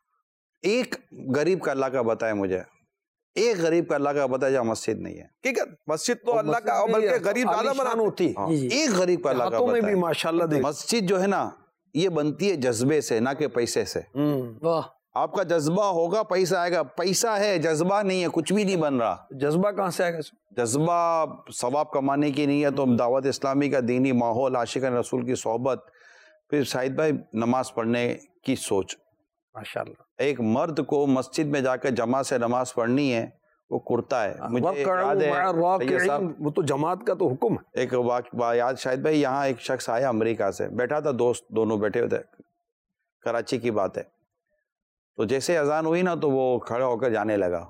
ایک غریب کا اللہ کا بتائے مجھے، ایک غریب کا اللہ کا بتائے جہاں مسجد نہیں ہے،
ٹھیک ہے، مسجد تو اللہ کا، بلکہ غریب زیادہ بنانا ہوتی،
ایک غریب کا اللہ کا
میں بھی
بتائے۔
ماشاءاللہ
مسجد جو ہے نا یہ بنتی ہے جذبے سے، نہ کہ پیسے سے۔ آپ کا جذبہ ہوگا پیسہ آئے گا، پیسہ ہے جذبہ نہیں ہے، کچھ بھی نہیں بن رہا۔
جذبہ کہاں سے آئے گا؟
جذبہ ثواب کمانے کی نہیں ہے تو دعوت اسلامی کا دینی ماحول، عاشقان رسول کی صحبت، پھر شاہد بھائی نماز پڑھنے کی سوچ۔
ماشاءاللہ
ایک مرد کو مسجد میں جا کر جماعت سے نماز پڑھنی ہے، وہ کرتا ہے۔ مجھے یاد ہے
وہ تو جماعت کا تو حکم ہے۔
ایک واقعہ یاد شاہد بھائی، یہاں ایک شخص آیا امریکہ سے، بیٹھا تھا، دوست دونوں بیٹھے ہوئے تھے، کراچی کی بات ہے، تو جیسے اذان ہوئی نا تو وہ کھڑا ہو کر جانے لگا،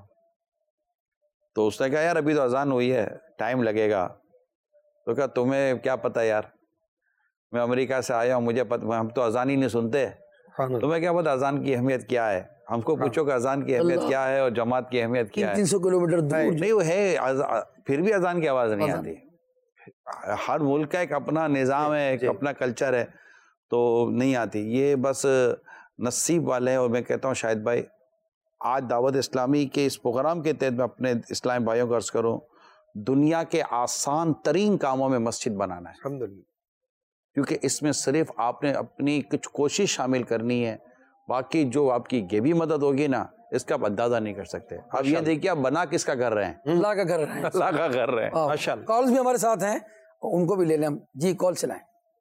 تو اس نے کہا یار ابھی تو اذان ہوئی ہے، ٹائم لگے گا۔ تو کہا تمہیں کیا پتہ یار، میں امریکہ سے آیا ہوں، مجھے پتہ، ہم تو اذان ہی نہیں سنتے، تمہیں کیا پتہ اذان کی اہمیت کیا ہے؟ ہم کو پوچھو کہ اذان کی اہمیت کیا ہے اور جماعت کی اہمیت کیا ہے۔
تین سو کلو میٹر دور
نہیں وہ ہے، پھر بھی اذان کی آواز نہیں آتی۔ ہر ملک کا ایک اپنا نظام ہے، ایک اپنا کلچر ہے، تو نہیں آتی، یہ بس نصیب والے ہیں۔ اور میں کہتا ہوں شاہد بھائی، آج دعوت اسلامی کے اس پروگرام کے تحت میں اپنے اسلام بھائیوں کو عرض کروں، دنیا کے آسان ترین کاموں میں مسجد بنانا ہے،
الحمدللہ،
کیونکہ اس میں صرف آپ نے اپنی کچھ کوشش شامل کرنی ہے، باقی جو آپ کی گیبی مدد ہوگی نا اس کا آپ اندازہ نہیں کر سکتے۔ اب یہ دیکھیے آپ بنا کس کا کر رہے ہیں؟
اللہ کا کر رہے ہیں،
اللہ کا کر رہے ہیں۔
ماشاءاللہ۔ کالز بھی ہمارے ساتھ ہیں، ان کو بھی لے لیں ہم۔ جی کال چلائیں۔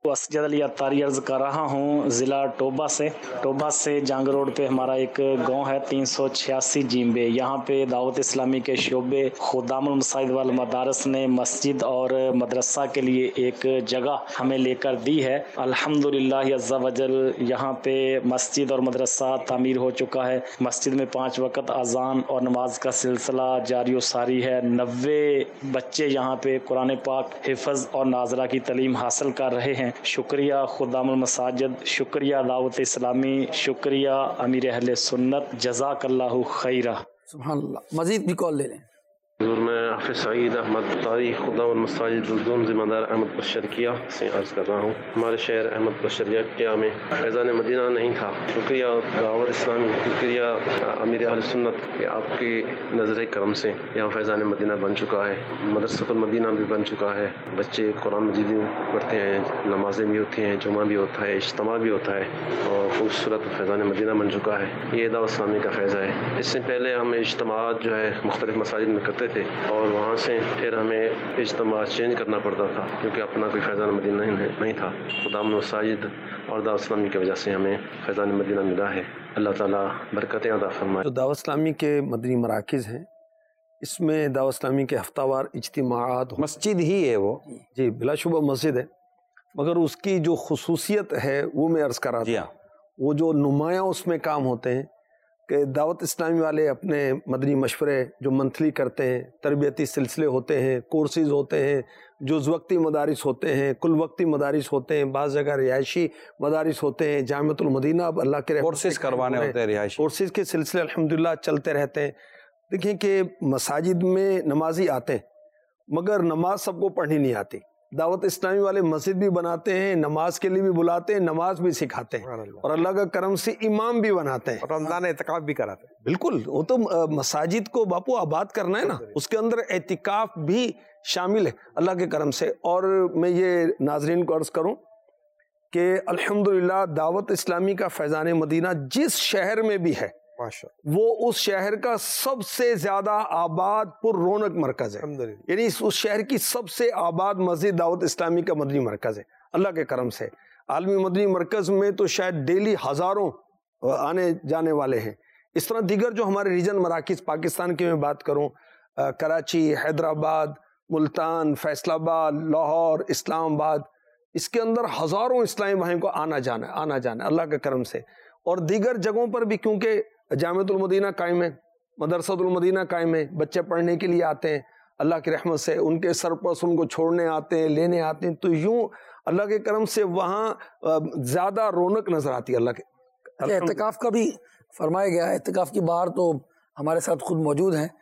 اسجد علی عطاری عرض کر رہا ہوں ضلع ٹوبہ سے ٹوبہ سے جانگ روڈ پہ ہمارا ایک گاؤں ہے تین سو چھیاسی جیمبے. یہاں پہ دعوت اسلامی کے شعبے خدام المساجد والمدارس نے مسجد اور مدرسہ کے لیے ایک جگہ ہمیں لے کر دی ہے. الحمدللہ عز وجل یہاں پہ مسجد اور مدرسہ تعمیر ہو چکا ہے. مسجد میں پانچ وقت اذان اور نماز کا سلسلہ جاری و ساری ہے. نوے بچے یہاں پہ قرآن پاک حفظ اور ناظرہ کی تعلیم حاصل کر رہے ہیں. شکریہ خدام المساجد، شکریہ دعوت اسلامی، شکریہ امیر اہل سنت، جزاک اللہ خیرہ.
سبحان اللہ. مزید بھی کال لے لیں.
حضور میں حافظ سعید احمد طاری خدام المساجد الدون ذمہ دار احمد بشریہ سے عرض کر رہا ہوں. ہمارے شہر احمد بشریہ کیا میں فیضان مدینہ نہیں تھا. شکریہ دعوت اسلامی، شکریہ امیر اہل سنت کہ آپ کی نظر کرم سے یہاں فیضان مدینہ بن چکا ہے. مدرسۃ المدینہ بھی بن چکا ہے. بچے قرآن مجید بھی پڑھتے ہیں، نمازیں بھی ہوتی ہیں، جمعہ بھی ہوتا ہے، اجتماع بھی ہوتا ہے اور خوبصورت فیضان مدینہ بن چکا ہے. یہ دعوت اسلامی کا فیض ہے. اس سے پہلے ہم اجتماعات جو ہے مختلف مساجد میں کرتے تھے اور وہاں سے پھر ہمیں اجتماع چینج کرنا پڑتا تھا کیونکہ اپنا کوئی فیضان مدینہ نہیں تھا. خدام المساجد اور دعوت اسلامی کی وجہ سے ہمیں فیضان مدینہ ملا ہے. اللہ تعالیٰ برکتیں عطا فرمائے.
جو دعوت اسلامی کے مدنی مراکز ہیں اس میں دعوت اسلامی کے ہفتہ وار اجتماعات،
مسجد ہی ہے وہ،
جی بلا شبہ مسجد ہے، مگر اس کی جو خصوصیت ہے وہ میں عرض کر رہا تھا. وہ جو نمایاں اس میں کام ہوتے ہیں کہ دعوت اسلامی والے اپنے مدنی مشورے جو منتھلی کرتے ہیں، تربیتی سلسلے ہوتے ہیں، کورسز ہوتے ہیں، جز وقتی مدارس ہوتے ہیں، کل وقتی مدارس ہوتے ہیں، بعض جگہ رہائشی مدارس ہوتے ہیں. جامعۃ المدینہ اب اللہ کے
کورسز کروانے ہوتے ہیں، رہائشی
کورسز کے سلسلے الحمدللہ چلتے رہتے ہیں. دیکھیں کہ مساجد میں نمازی آتے ہیں مگر نماز سب کو پڑھنی نہیں آتی. دعوت اسلامی والے مسجد بھی بناتے ہیں، نماز کے لیے بھی بلاتے ہیں، نماز بھی سکھاتے ہیں اور اللہ کا کرم سے امام بھی بناتے ہیں،
رمضان اعتکاف بھی کراتے ہیں.
بالکل، وہ تو مساجد کو باپو آباد کرنا ہے نا، اس کے اندر اعتکاف بھی شامل ہے اللہ کے کرم سے. اور میں یہ ناظرین کو عرض کروں کہ الحمدللہ دعوت اسلامی کا فیضان مدینہ جس شہر میں بھی ہے وہ اس شہر کا سب سے زیادہ آباد پر رونق مرکز ہے. یعنی اس شہر کی سب سے آباد مسجد دعوت اسلامی کا مدنی مرکز ہے اللہ کے کرم سے. عالمی مدنی مرکز میں تو شاید ڈیلی ہزاروں آنے جانے والے ہیں. اس طرح دیگر جو ہمارے ریجن مراکز پاکستان کی میں بات کروں، کراچی، حیدرآباد، ملتان، فیصل آباد، لاہور، اسلام آباد، اس کے اندر ہزاروں اسلامی بھائیوں کو آنا جانا آنا جانا اللہ کے کرم سے. اور دیگر جگہوں پر بھی کیونکہ جامعۃ المدینہ قائم ہے، مدرسۃ المدینہ قائم ہے، بچے پڑھنے کے لیے آتے ہیں اللہ کی رحمت سے، ان کے سرپرست ان کو چھوڑنے آتے ہیں، لینے آتے ہیں، تو یوں اللہ کے کرم سے وہاں زیادہ رونق نظر آتی ہے اللہ کے.
اعتکاف کا بھی فرمایا گیا ہے. اعتکاف کی بہار تو ہمارے ساتھ خود موجود ہیں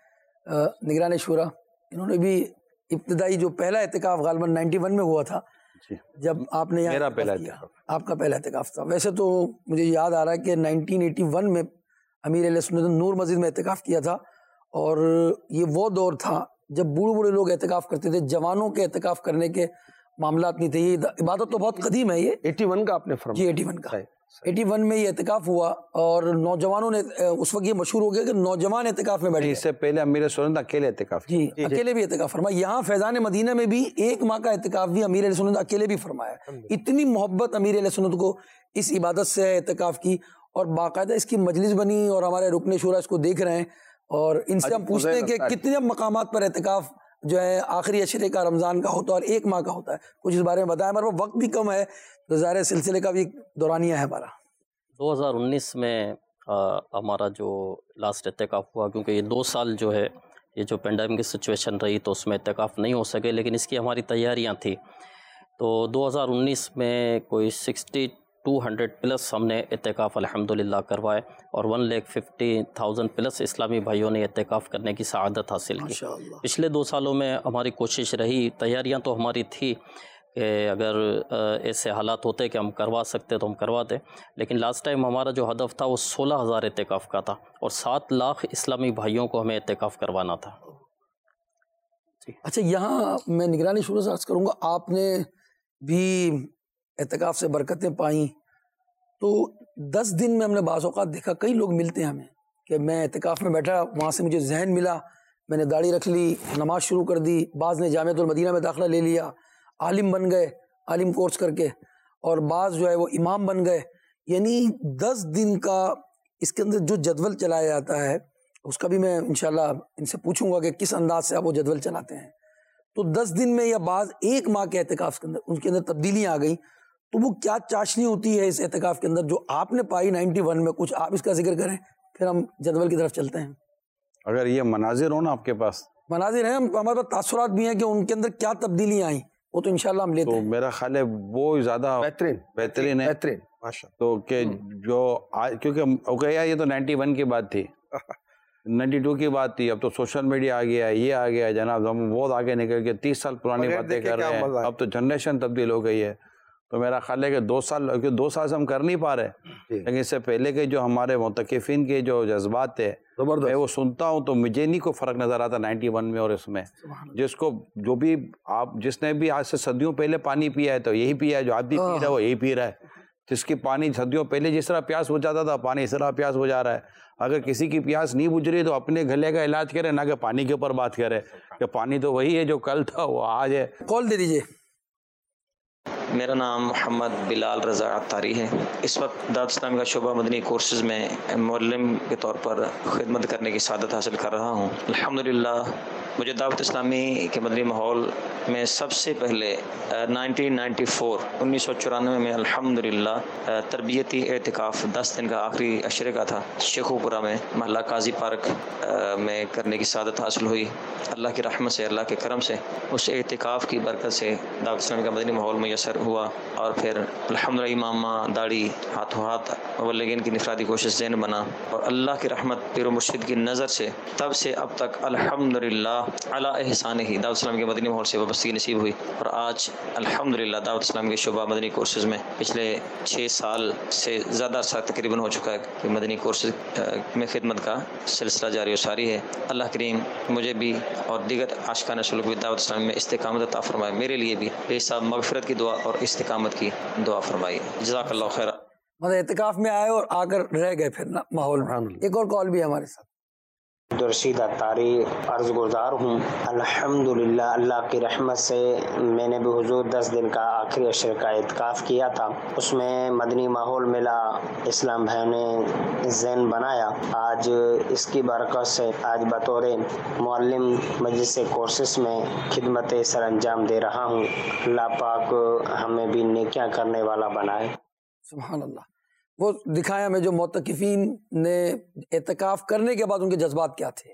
نگران شورا، انہوں نے بھی ابتدائی جو پہلا اعتکاف غالباً نائنٹی ون میں ہوا تھا جب آپ نے
میرا پہلا اعتکاف،
آپ کا پہلا اعتکاف تھا. ویسے تو مجھے یاد آ رہا ہے کہ نائنٹین ایٹی ون میں امیر علیہ سنت نور مسجد میں اعتکاف کیا تھا اور یہ وہ دور تھا جب بوڑھے بوڑھے لوگ اعتکاف کرتے تھے، جوانوں کے اعتکاف کرنے کے معاملات نہیں تھے. یہ عبادت تو بہت قدیم ہے. یہ
ایٹی ون کا آپ نے فرمایا؟
جی ایٹی ون کا. ایٹی ون میں یہ اعتکاف ہوا اور نوجوانوں نے اس وقت یہ مشہور ہو گیا کہ نوجوان اعتکاف میں بیٹھے.
اس سے پہلے امیر سنت اکیلے اعتکاف،
جی اکیلے بھی اعتکاف فرمایا. یہاں فیضان مدینہ میں بھی ایک ماہ کا اعتکاف بھی امیر علیہ سنت اکیلے بھی فرمایا. اتنی محبت امیر علیہ سنت کو اس عبادت سے اعتکاف کی اور باقاعدہ اس کی مجلس بنی اور ہمارے رکن شورا اس کو دیکھ رہے ہیں اور ان سے ہم پوچھتے ہیں کہ کتنے مقامات پر اعتکاف جو ہے آخری عشرے کا رمضان کا ہوتا ہے اور ایک ماہ کا ہوتا ہے. کچھ اس بارے میں بتائیں. ہمارے وقت بھی کم ہے تو ظاہر سلسلے کا بھی دورانیہ ہے ہمارا.
دو ہزار انیس میں ہمارا جو لاسٹ اعتکاف ہوا، کیونکہ یہ دو سال جو ہے یہ جو پینڈیمک کی سچویشن رہی تو اس میں اعتکاف نہیں ہو سکے، لیکن اس کی ہماری تیاریاں تھیں. تو دو ہزار انیس میں کوئی سکسٹی ٹو ہنڈریڈ پلس ہم نے اعتکاف الحمدللہ کروائے اور one lakh fifty thousand plus اسلامی بھائیوں نے اعتکاف کرنے کی سعادت حاصل کی. پچھلے دو سالوں میں ہماری کوشش رہی، تیاریاں تو ہماری تھی کہ اگر ایسے حالات ہوتے کہ ہم کروا سکتے تو ہم کرواتے، لیکن لاسٹ ٹائم ہمارا جو ہدف تھا وہ سولہ ہزار اعتکاف کا تھا اور سات لاکھ اسلامی بھائیوں کو ہمیں اعتکاف کروانا تھا.
اچھا، یہاں میں نگرانی شروع سے عرض کروں گا، آپ نے بھی اعتکاف سے برکتیں پائیں تو دس دن میں ہم نے بعض اوقات دیکھا کئی لوگ ملتے ہیں ہمیں کہ میں اعتکاف میں بیٹھا، وہاں سے مجھے ذہن ملا، میں نے داڑھی رکھ لی، نماز شروع کر دی، بعض نے جامعۃ المدینہ میں داخلہ لے لیا، عالم بن گئے عالم کورس کر کے. اور بعض جو ہے وہ امام بن گئے. یعنی دس دن کا اس کے اندر جو جدول چلایا جاتا ہے اس کا بھی میں انشاءاللہ ان سے پوچھوں گا کہ کس انداز سے آپ وہ جدول چلاتے ہیں. تو دس دن میں یا بعض ایک ماہ کے اعتکاف کے اندر ان کے اندر تبدیلیاں آ گئیں, تو وہ کیا چاشنی ہوتی ہے اس اعتکاف کے اندر جو آپ نے پائی نائنٹی ون میں؟ کچھ آپ اس کا ذکر کریں پھر ہم جدول کی طرف چلتے ہیں.
اگر یہ مناظر ہو نا آپ کے پاس,
مناظر ہیں, ہمارے پاس تاثرات بھی ہیں کہ ان کے اندر کیا تبدیلیاں آئیں, وہ تو انشاءاللہ ہم لیتے ہیں.
تو میرا خیال ہے وہ زیادہ
بہترین
بہترین ہے.
بہترین ماشاء.
تو کہ جو کیونکہ یہ تو نائنٹی ون کی بات تھی, نائنٹی ٹو کی بات تھی, اب تو سوشل میڈیا آ گیا, یہ آ گیا جناب, ہم بہت آگے نکل کے تیس سال پرانی باتیں کر رہے ہیں, اب تو جنریشن تبدیل ہو گئی ہے. تو میرا خیال ہے کہ دو سال کیونکہ دو سال سے ہم کر نہیں پا رہے, لیکن اس سے پہلے کے جو ہمارے معتکفین کے جو جذبات تھے میں وہ سنتا ہوں تو مجھے نہیں کوئی فرق نظر آتا نائنٹی ون میں اور اس میں. جس کو جو بھی آپ جس نے بھی آج سے صدیوں پہلے پانی پیا ہے تو یہی پیا ہے, جو آپ بھی پی رہا ہے وہ یہی پی رہا ہے. جس کی پانی صدیوں پہلے جس طرح پیاس بجھ جاتا تھا پانی اس طرح پیاس بجھا رہا ہے. اگر کسی کی پیاس نہیں بجھ رہی تو اپنے گلے کا علاج کرے, نہ کہ پانی کے اوپر بات کرے کہ پانی تو وہی ہے جو کل تھا وہ آج ہے.
کال دے دیجیے.
میرا نام محمد بلال رضا عطاری ہے. اس وقت دعوت اسلامی کا شعبہ مدنی کورسز میں معلم کے طور پر خدمت کرنے کی سعادت حاصل کر رہا ہوں. الحمدللہ مجھے دعوت اسلامی کے مدنی ماحول میں سب سے پہلے نائنٹین نائنٹی فور انیس سو چورانوے میں الحمدللہ تربیتی اعتکاف دس دن کا آخری عشرے کا تھا, شیخو پورہ میں محلہ قاضی پارک میں کرنے کی سعادت حاصل ہوئی. اللہ کی رحمت سے, اللہ کے کرم سے, اس اعتکاف کی برکت سے دعوت اسلامی کا مدنی ماحول میسر ہوا. اور پھر الحمدللہ امامہ داڑھی ہاتھوں ہاتھ مبلغین کی نفرادی کوشش ذہن بنا, اور اللہ کی رحمت پیر و مرشد کی نظر سے تب سے اب تک الحمدللہ علی احسان ہی دعوت اسلامی کے مدنی ماحول سے وابستگی نصیب ہوئی. اور آج الحمدللہ دعوت اسلامی کے شعبہ مدنی کورسز میں پچھلے چھ سال سے زیادہ عرصہ تقریباً ہو چکا ہے کہ مدنی کورسز میں خدمت کا سلسلہ جاری و ساری ہے. اللہ کریم مجھے بھی اور دیگر عاشقان سلوک بھی دعوت اسلامی میں استقامت عطا فرمائے. میرے لیے بھی بے حساب مغفرت کی دعا اور استقامت کی دعا فرمائی. جزاک اللہ خیر.
مطلب اعتکاف میں آئے اور آ کر رہ گئے پھر ماحول میں. ایک اور کال بھی ہے ہمارے ساتھ.
عبدالرشید عطاری عرض گزار ہوں. الحمدللہ اللہ کی رحمت سے میں نے بھی حضور دس دن کا آخری عشر کا اعتکاف کیا تھا. اس میں مدنی ماحول ملا, اسلام بھائی نے ذہن بنایا. آج اس کی برکت سے آج بطور معلم مجلس کورسز میں خدمت سر انجام دے رہا ہوں. اللہ پاک ہمیں بھی نیکیاں کرنے والا بنائے.
سبحان اللہ. وہ دکھایا ہمیں جو معتکفین نے اعتکاف کرنے کے بعد ان کے جذبات کیا تھے.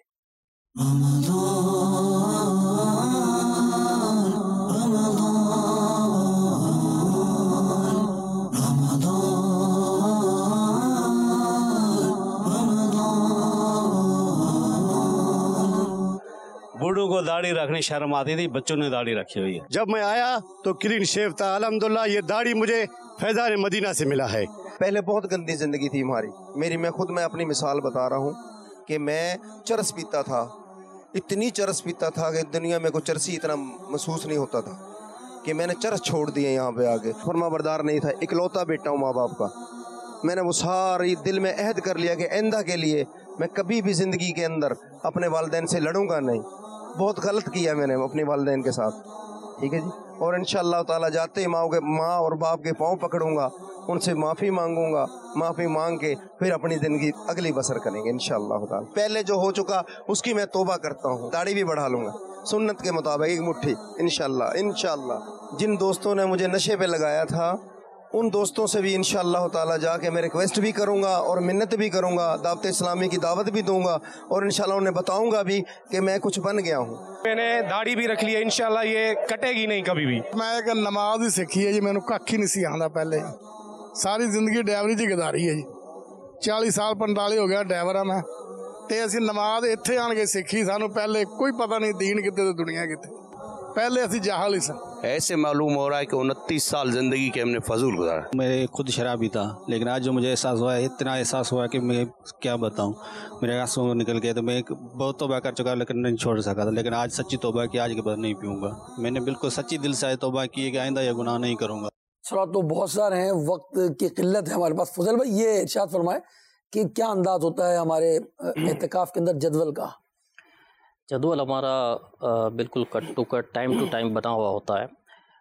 بوڑھوں کو داڑھی رکھنے شرم آتی تھی, بچوں نے داڑھی رکھی ہوئی ہے. جب میں آیا تو کلین شیف تھا. الحمدللہ یہ داڑھی مجھے فیضان مدینہ سے ملا ہے.
پہلے بہت گندی زندگی تھی ہماری. میری میں خود میں اپنی مثال بتا رہا ہوں کہ میں چرس پیتا تھا, اتنی چرس پیتا تھا کہ دنیا میں کوئی چرسی اتنا محسوس نہیں ہوتا تھا کہ میں نے چرس چھوڑ دیے. یہاں پہ آگے فرما بردار نہیں تھا, اکلوتا بیٹا ہوں ماں باپ کا. میں نے وہ ساری دل میں عہد کر لیا کہ آئندہ کے لیے میں کبھی بھی زندگی کے اندر اپنے والدین سے لڑوں گا نہیں. بہت غلط کیا میں نے اپنے والدین کے ساتھ, ٹھیک ہے جی. اور انشاءاللہ تعالیٰ جاتے ہی ماں کے ماں اور باپ کے پاؤں پکڑوں گا, ان سے معافی مانگوں گا, معافی مانگ کے پھر اپنی زندگی اگلی بسر کریں گے انشاءاللہ تعالیٰ. پہلے جو ہو چکا اس کی میں توبہ کرتا ہوں, داڑھی بھی بڑھا لوں گا سنت کے مطابق ایک مٹھی انشاءاللہ. انشاءاللہ جن دوستوں نے مجھے نشے پہ لگایا تھا ان دوستوں سے بھی انشاءاللہ تعالیٰ جا کے میں ریکویسٹ بھی کروں گا اور منت بھی کروں گا, دعوت اسلامی کی دعوت بھی دوں گا, اور انشاءاللہ انہیں بتاؤں گا بھی کہ میں کچھ بن گیا ہوں.
میں نے داڑھی بھی رکھ لی ہے, انشاءاللہ یہ کٹے گی نہیں کبھی بھی.
میں ایک نماز ہی سیکھی ہے جی, مینوں کھ ہی نہیں سی آندا پہلے. ساری زندگی ڈرائیوری جی گزاری ہے جی, چالی سال پنتالی ہو گیا ڈرائیور ہاں میں. تے اسی نماز اتنے آن کے سیکھی, سانو پہلے کوئی پتہ نہیں دین کتے تے دنیا کتے, پہلے اسی جاہل ہی سن.
ایسے معلوم ہو رہا ہے کہ انتیس سال زندگی کے ہم نے فضول گزارا.
میں خود شرابی تھا, لیکن آج جو مجھے احساس ہوا ہے, اتنا احساس ہوا کہ میں کیا بتاؤں, میرے آنسوں نکل گئے. تو میں بہت توبہ کر چکا لیکن نہیں چھوڑ سکا تھا, لیکن آج سچی توبہ کی, آج کے بعد نہیں پیوں گا. میں نے بالکل سچی دل سے توبہ کی کہ آئندہ یہ گناہ نہیں کروں گا.
سوالات تو بہت سارے ہیں, وقت کی قلت ہے ہمارے پاس. فضل بھائی یہ ارشاد فرمائے کہ کیا انداز ہوتا ہے ہمارے اعتکاف کے اندر جدول کا؟
جدول ہمارا بالکل cut to cut time to time بنا ہوا ہوتا ہے.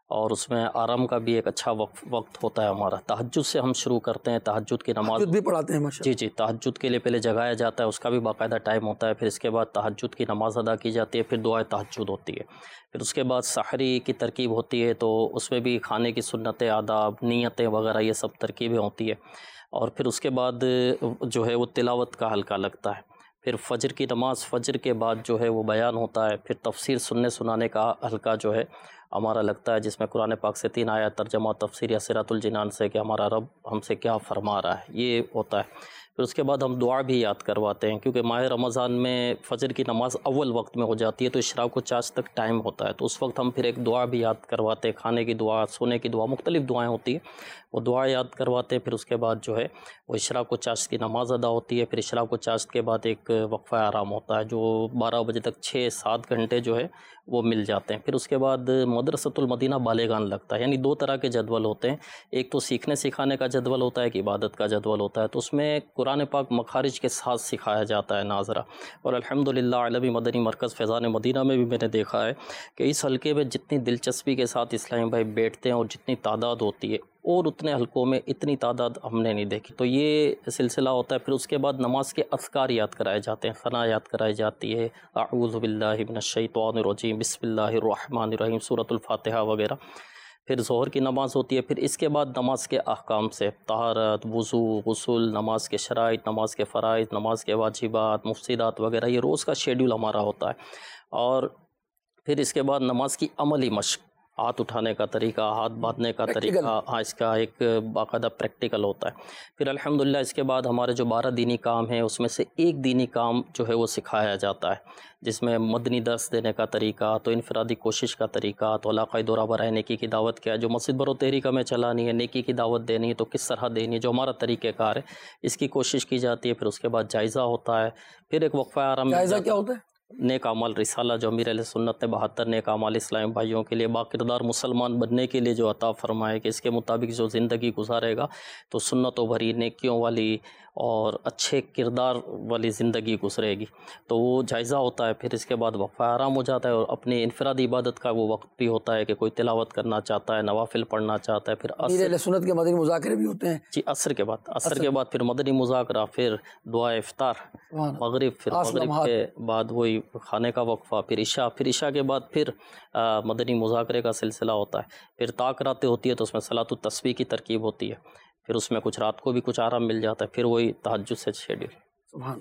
اور اس میں آرام کا بھی ایک اچھا وقت وقت ہوتا ہے ہمارا. تہجد سے ہم شروع کرتے ہیں, تہجد کی نماز
تہجد بھی پڑھاتے ہیں ماشاء
جی جی تہجد کے لیے پہلے جگایا جاتا ہے, اس کا بھی باقاعدہ ٹائم ہوتا ہے. پھر اس کے بعد تہجد کی نماز ادا کی جاتی ہے, پھر دعائے تہجد ہوتی ہے. پھر اس کے بعد سحری کی ترکیب ہوتی ہے, تو اس میں بھی کھانے کی سنتیں, آداب, نیتیں وغیرہ یہ سب ترکیبیں ہوتی ہے. اور پھر اس کے بعد جو ہے وہ تلاوت کا حلقہ لگتا ہے. پھر فجر کی نماز, فجر کے بعد جو ہے وہ بیان ہوتا ہے. پھر تفسیر سننے سنانے کا حلقہ جو ہے ہمارا لگتا ہے, جس میں قرآن پاک سے تین آیات ترجمہ تفسیر یا صراط الجنان سے کہ ہمارا رب ہم سے کیا فرما رہا ہے, یہ ہوتا ہے. پھر اس کے بعد ہم دعا بھی یاد کرواتے ہیں, کیونکہ ماہ رمضان میں فجر کی نماز اول وقت میں ہو جاتی ہے, تو اشراق و چاش تک ٹائم ہوتا ہے, تو اس وقت ہم پھر ایک دعا بھی یاد کرواتے ہیں. کھانے کی دعا, سونے کی دعا, مختلف دعائیں ہوتی ہیں, وہ دعا یاد کرواتے ہیں. پھر اس کے بعد جو ہے وہ اشراق و چاش کی نماز ادا ہوتی ہے. پھر اشراق و چاش کے بعد ایک وقفہ آرام ہوتا ہے, جو بارہ بجے تک چھ سات گھنٹے جو ہے وہ مل جاتے ہیں. پھر اس کے بعد مدرسۃ المدینہ بالغان لگتا ہے, یعنی دو طرح کے جدول ہوتے ہیں. ایک تو سیکھنے سکھانے کا جدول ہوتا ہے, ایک عبادت کا جدول ہوتا ہے. تو اس میں قرآن پاک مخارج کے ساتھ سکھایا جاتا ہے ناظرہ. اور الحمدللہ عالمی مدنی مرکز فیضان مدینہ میں بھی میں نے دیکھا ہے کہ اس حلقے میں جتنی دلچسپی کے ساتھ اسلامی بھائی بیٹھتے ہیں اور جتنی تعداد ہوتی ہے, اور اتنے حلقوں میں اتنی تعداد ہم نے نہیں دیکھی. تو یہ سلسلہ ہوتا ہے. پھر اس کے بعد نماز کے اذکار یاد کرائے جاتے ہیں, ثنا یاد کرائی جاتی ہے, اعوذ باللہ من الشیطان الرجیم, بسم اللہ الرحمن الرحیم, سورۃ الفاتحہ وغیرہ. پھر ظہر کی نماز ہوتی ہے. پھر اس کے بعد نماز کے احکام سے طہارت, وضو, غسل, نماز کے شرائط, نماز کے فرائض, نماز کے واجبات, مفسدات وغیرہ, یہ روز کا شیڈول ہمارا ہوتا ہے. اور پھر اس کے بعد نماز کی عملی مشق, ہاتھ اٹھانے کا طریقہ, ہاتھ باندھنے کا طریقہ, ہاں اس کا ایک باقاعدہ پریکٹیکل ہوتا ہے. پھر الحمدللہ اس کے بعد ہمارے جو بارہ دینی کام ہیں اس میں سے ایک دینی کام جو ہے وہ سکھایا جاتا ہے, جس میں مدنی درس دینے کا طریقہ, تو انفرادی کوشش کا طریقہ, تو علاقائی دورہ برائے نیکی کی دعوت کیا ہے, جو مسجد برو تحریکہ میں چلانی ہے, نیکی کی دعوت دینی ہے تو کس طرح دینی ہے, جو ہمارا طریقہ کار ہے اس کی کوشش کی جاتی ہے. پھر اس کے بعد جائزہ ہوتا ہے. پھر ایک وقفہ آرام.
جائزہ کیا ہوتا ہے؟
نیک اعمال رسالہ, جو امیر علیہ سنت نے بہتر نیک اعمال اسلام بھائیوں کے لیے باکردار مسلمان بننے کے لیے جو عطا فرمائے کہ اس کے مطابق جو زندگی گزارے گا تو سنتوں بھری, نیکیوں والی اور اچھے کردار والی زندگی گزرے گی. تو وہ جائزہ ہوتا ہے. پھر اس کے بعد وقفہ آرام ہو جاتا ہے, اور اپنی انفرادی عبادت کا وہ وقت بھی ہوتا ہے کہ کوئی تلاوت کرنا چاہتا ہے, نوافل پڑھنا چاہتا ہے. پھر
امیر علیہ سنت کے مدنی مذاکرے بھی ہوتے ہیں
جی عصر کے بعد. عصر کے بعد پھر مدنی مذاکرہ, پھر دعا افطار, مغرب, پھر مغرب کے بعد وہی کھانے کا وقفہ, پھر عشاء, پھر عشاء کے بعد پھر مدنی مذاکرے کا سلسلہ ہوتا ہے. پھر طاق راتیں ہوتی ہے, تو اس میں صلاۃ التسبیح کی ترکیب ہوتی ہے. پھر اس میں کچھ رات کو بھی کچھ آرام مل جاتا ہے. پھر وہی تہجد سے شیڈول.
سبحان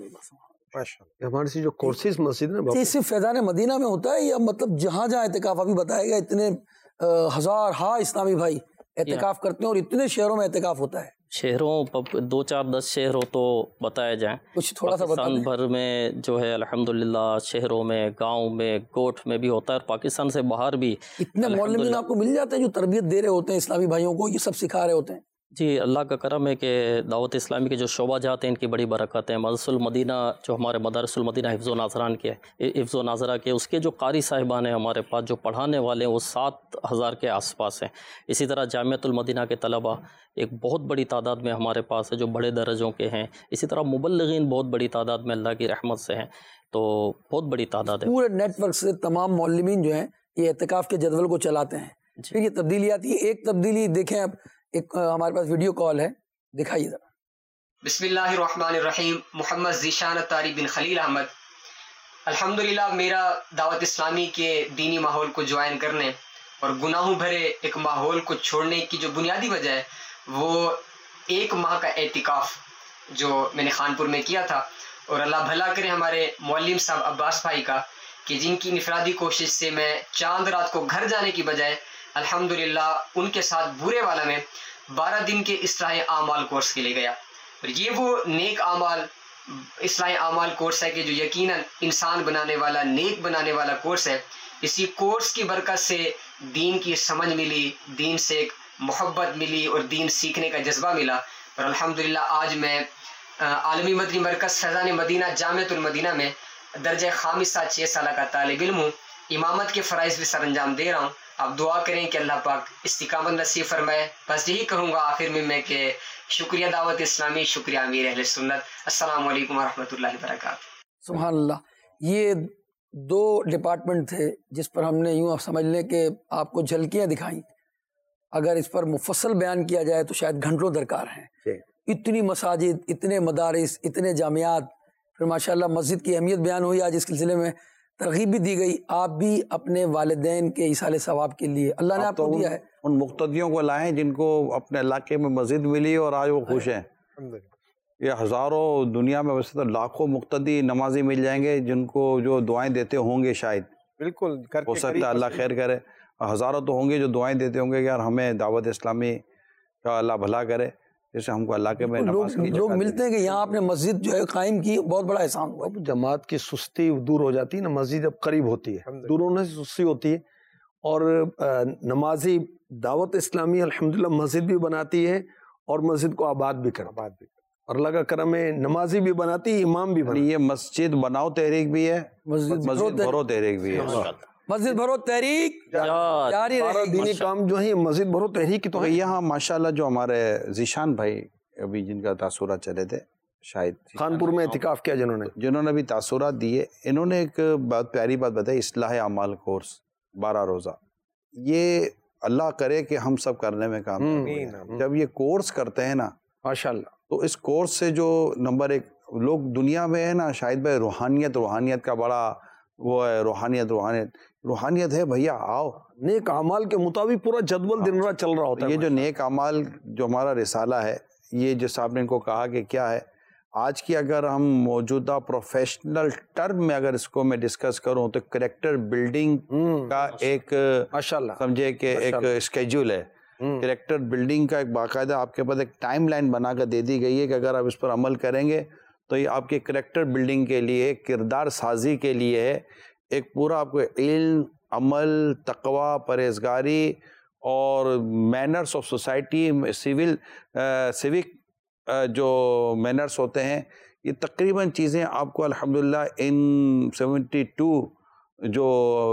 اللہ.
ہمارے سے جو کورسز مسجد میں
یہ صرف فیضان مدینہ میں ہوتا ہے یا مطلب جہاں جہاں اعتکاف ابھی بتایا گیا اتنے ہزار ہاں اسلامی بھائی اعتکاف کرتے ہیں اور اتنے شہروں میں اعتکاف ہوتا ہے؟
شہروں دو چار دس شہر ہو تو بتایا جائیں.
کچھ تھوڑا سا
پاکستان بھر میں جو ہے الحمدللہ شہروں میں, گاؤں میں, گوٹھ میں بھی ہوتا ہے, اور پاکستان سے باہر بھی
اتنے معلمین آپ کو مل جاتے ہیں جو تربیت دے رہے ہوتے ہیں اسلامی بھائیوں کو, یہ سب سکھا رہے ہوتے ہیں؟
جی اللہ کا کرم ہے کہ دعوت اسلامی کے جو شعبہ جاتے ہیں ان کی بڑی برکت ہے. مدرسۃ المدینہ جو ہمارے مدارس المدینہ حفظ و ناظران کے حفظ و ناظرہ کے, اس کے جو قاری صاحبان ہیں ہمارے پاس, جو پڑھانے والے ہیں وہ سات ہزار کے آس پاس ہیں. اسی طرح جامعۃ المدینہ کے طلبہ ایک بہت بڑی تعداد میں ہمارے پاس ہے جو بڑے درجوں کے ہیں. اسی طرح مبلغین بہت بڑی تعداد میں اللہ کی رحمت سے ہیں, تو بہت بڑی تعداد ہے.
پورے نیٹ ورک سے تمام معلمین جو ہیں یہ اعتکاف کے جدول کو چلاتے ہیں. پھر یہ تبدیلی آتی ہے. ایک تبدیلی دیکھیں, اب ایک ہمارے پاس ویڈیو کال ہے, دکھائیے ذرا.
بسم اللہ الرحمن الرحیم. محمد ذیشان اتاری بن خلیل احمد. الحمدللہ میرا دعوت اسلامی کے دینی ماحول کو جوائن کرنے اور گناہوں بھرے ایک ماحول کو چھوڑنے کی جو بنیادی وجہ ہے وہ ایک ماہ کا اعتکاف جو میں نے خانپور میں کیا تھا. اور اللہ بھلا کرے ہمارے معلم صاحب عباس بھائی کا, کہ جن کی انفرادی کوشش سے میں چاند رات کو گھر جانے کی بجائے الحمدللہ ان کے ساتھ بورے والا میں بارہ دن کے اصلاح اعمال کورس کے لیے گیا. اور یہ وہ نیک اعمال اصلاح اعمال کورس ہے کہ جو یقیناً انسان بنانے والا, نیک بنانے والا کورس ہے. اسی کورس کی برکت سے دین کی سمجھ ملی, دین سے ایک محبت ملی اور دین سیکھنے کا جذبہ ملا. اور الحمدللہ آج میں عالمی مدنی مرکز فیضان مدینہ جامعۃ المدینہ میں درجہ خامسہ چھ سالہ کا طالب علم ہوں. امامت کے فرائض بھی سر انجام دے رہا ہوں. آپ دعا کریں کہ اللہ پاک استقامت نصیب فرمائے. بس یہی کہوں گا آخر میں میں کہ شکریہ دعوت اسلامی, شکریہ امیر اہل سنت. السلام علیکم ورحمۃ اللہ وبرکاتہ.
سبحان اللہ. یہ دو ڈپارٹمنٹ تھے جس پر ہم نے یوں آپ سمجھ لیں کہ آپ کو جھلکیاں دکھائیں اگر اس پر مفصل بیان کیا جائے تو شاید گھنٹوں درکار ہیں. اتنی مساجد، اتنے مدارس، اتنے جامعات، پھر ماشاءاللہ مسجد کی اہمیت بیان ہوئی. آج اس سلسلے میں ترغیب بھی دی گئی. آپ بھی اپنے والدین کے ایصال ثواب کے لیے اللہ نے آپ کو دیا ہے.
ان مقتدیوں کو لائیں جن کو اپنے علاقے میں مسجد ملی اور آج وہ خوش ہیں. یہ ہزاروں، دنیا میں ویسے تو لاکھوں مقتدی نمازی مل جائیں گے جن کو جو دعائیں دیتے ہوں گے. شاید
بالکل
ہو سکتا ہے اللہ خیر کرے. ہزاروں تو ہوں گے جو دعائیں دیتے ہوں گے کہ یار ہمیں دعوت اسلامی کا اللہ بھلا کرے، جیسے ہم کو علاقے میں نماز کی
لوگ ملتے ہیں کہ یہاں آپ نے مسجد جو ہے قائم کی، بہت بڑا احسان ہوا.
جماعت کی سستی دور ہو جاتی ہے نا، مسجد جب قریب ہوتی ہے، دور ہونے سے سستی ہوتی ہے. اور نمازی دعوت اسلامی الحمدللہ مسجد بھی بناتی ہے اور مسجد کو آباد بھی کر آباد بھی اور اللہ کا کرم ہے نمازی بھی بناتی ہے، امام بھی بناتی ہے.
یہ مسجد بناؤ تحریک بھی ہے، مسجد بھرو تحریک بھی ہے.
مسجد بھرو تحریک جاری
سارا دینی کام جو ہے مسجد بھرو تحریک کی تو ہے.
یہاں ماشاءاللہ جو ہمارے ذیشان بھائی ابھی جن کا تاثرات چلے تھے، شاید
خانپور میں اعتکاف کیا جنہوں نے
جنہوں نے بھی تاثرات دیے، انہوں نے ایک بہت پیاری بات بتائی، اصلاح اعمال کورس بارہ روزہ. یہ اللہ کرے کہ ہم سب کرنے میں کام کریں. جب یہ کورس کرتے ہیں نا
ماشاءاللہ،
تو اس کورس سے جو نمبر ایک لوگ دنیا میں ہے نا، شاید بھائی روحانیت روحانیت کا بڑا وہ ہے، روحانیت روحانیت روحانیت ہے بھیا آؤ.
نیک اعمال کے مطابق پورا جدول دن رات چل رہا ہوتا ہے.
یہ جو نیک اعمال جو ہمارا رسالہ ہے، یہ جو صاحب نے ان کو کہا کہ کیا ہے، آج کی اگر ہم موجودہ پروفیشنل ٹرم میں اگر اس کو میں ڈسکس کروں تو کریکٹر بلڈنگ کا ایک
ماشاءاللہ
سمجھے کہ ایک اسکیجول ہے. کریکٹر بلڈنگ کا ایک باقاعدہ آپ کے پاس ایک ٹائم لائن بنا کر دے دی گئی ہے کہ اگر آپ اس پر عمل کریں گے تو یہ آپ کے کریکٹر بلڈنگ کے لیے، کردار سازی کے لیے ہے. ایک پورا آپ کو علم، عمل، تقوی، پرہیزگاری اور manners of society, civil civic جو مینرس ہوتے ہیں، یہ تقریباً چیزیں آپ کو الحمدللہ ان سیونٹی ٹو جو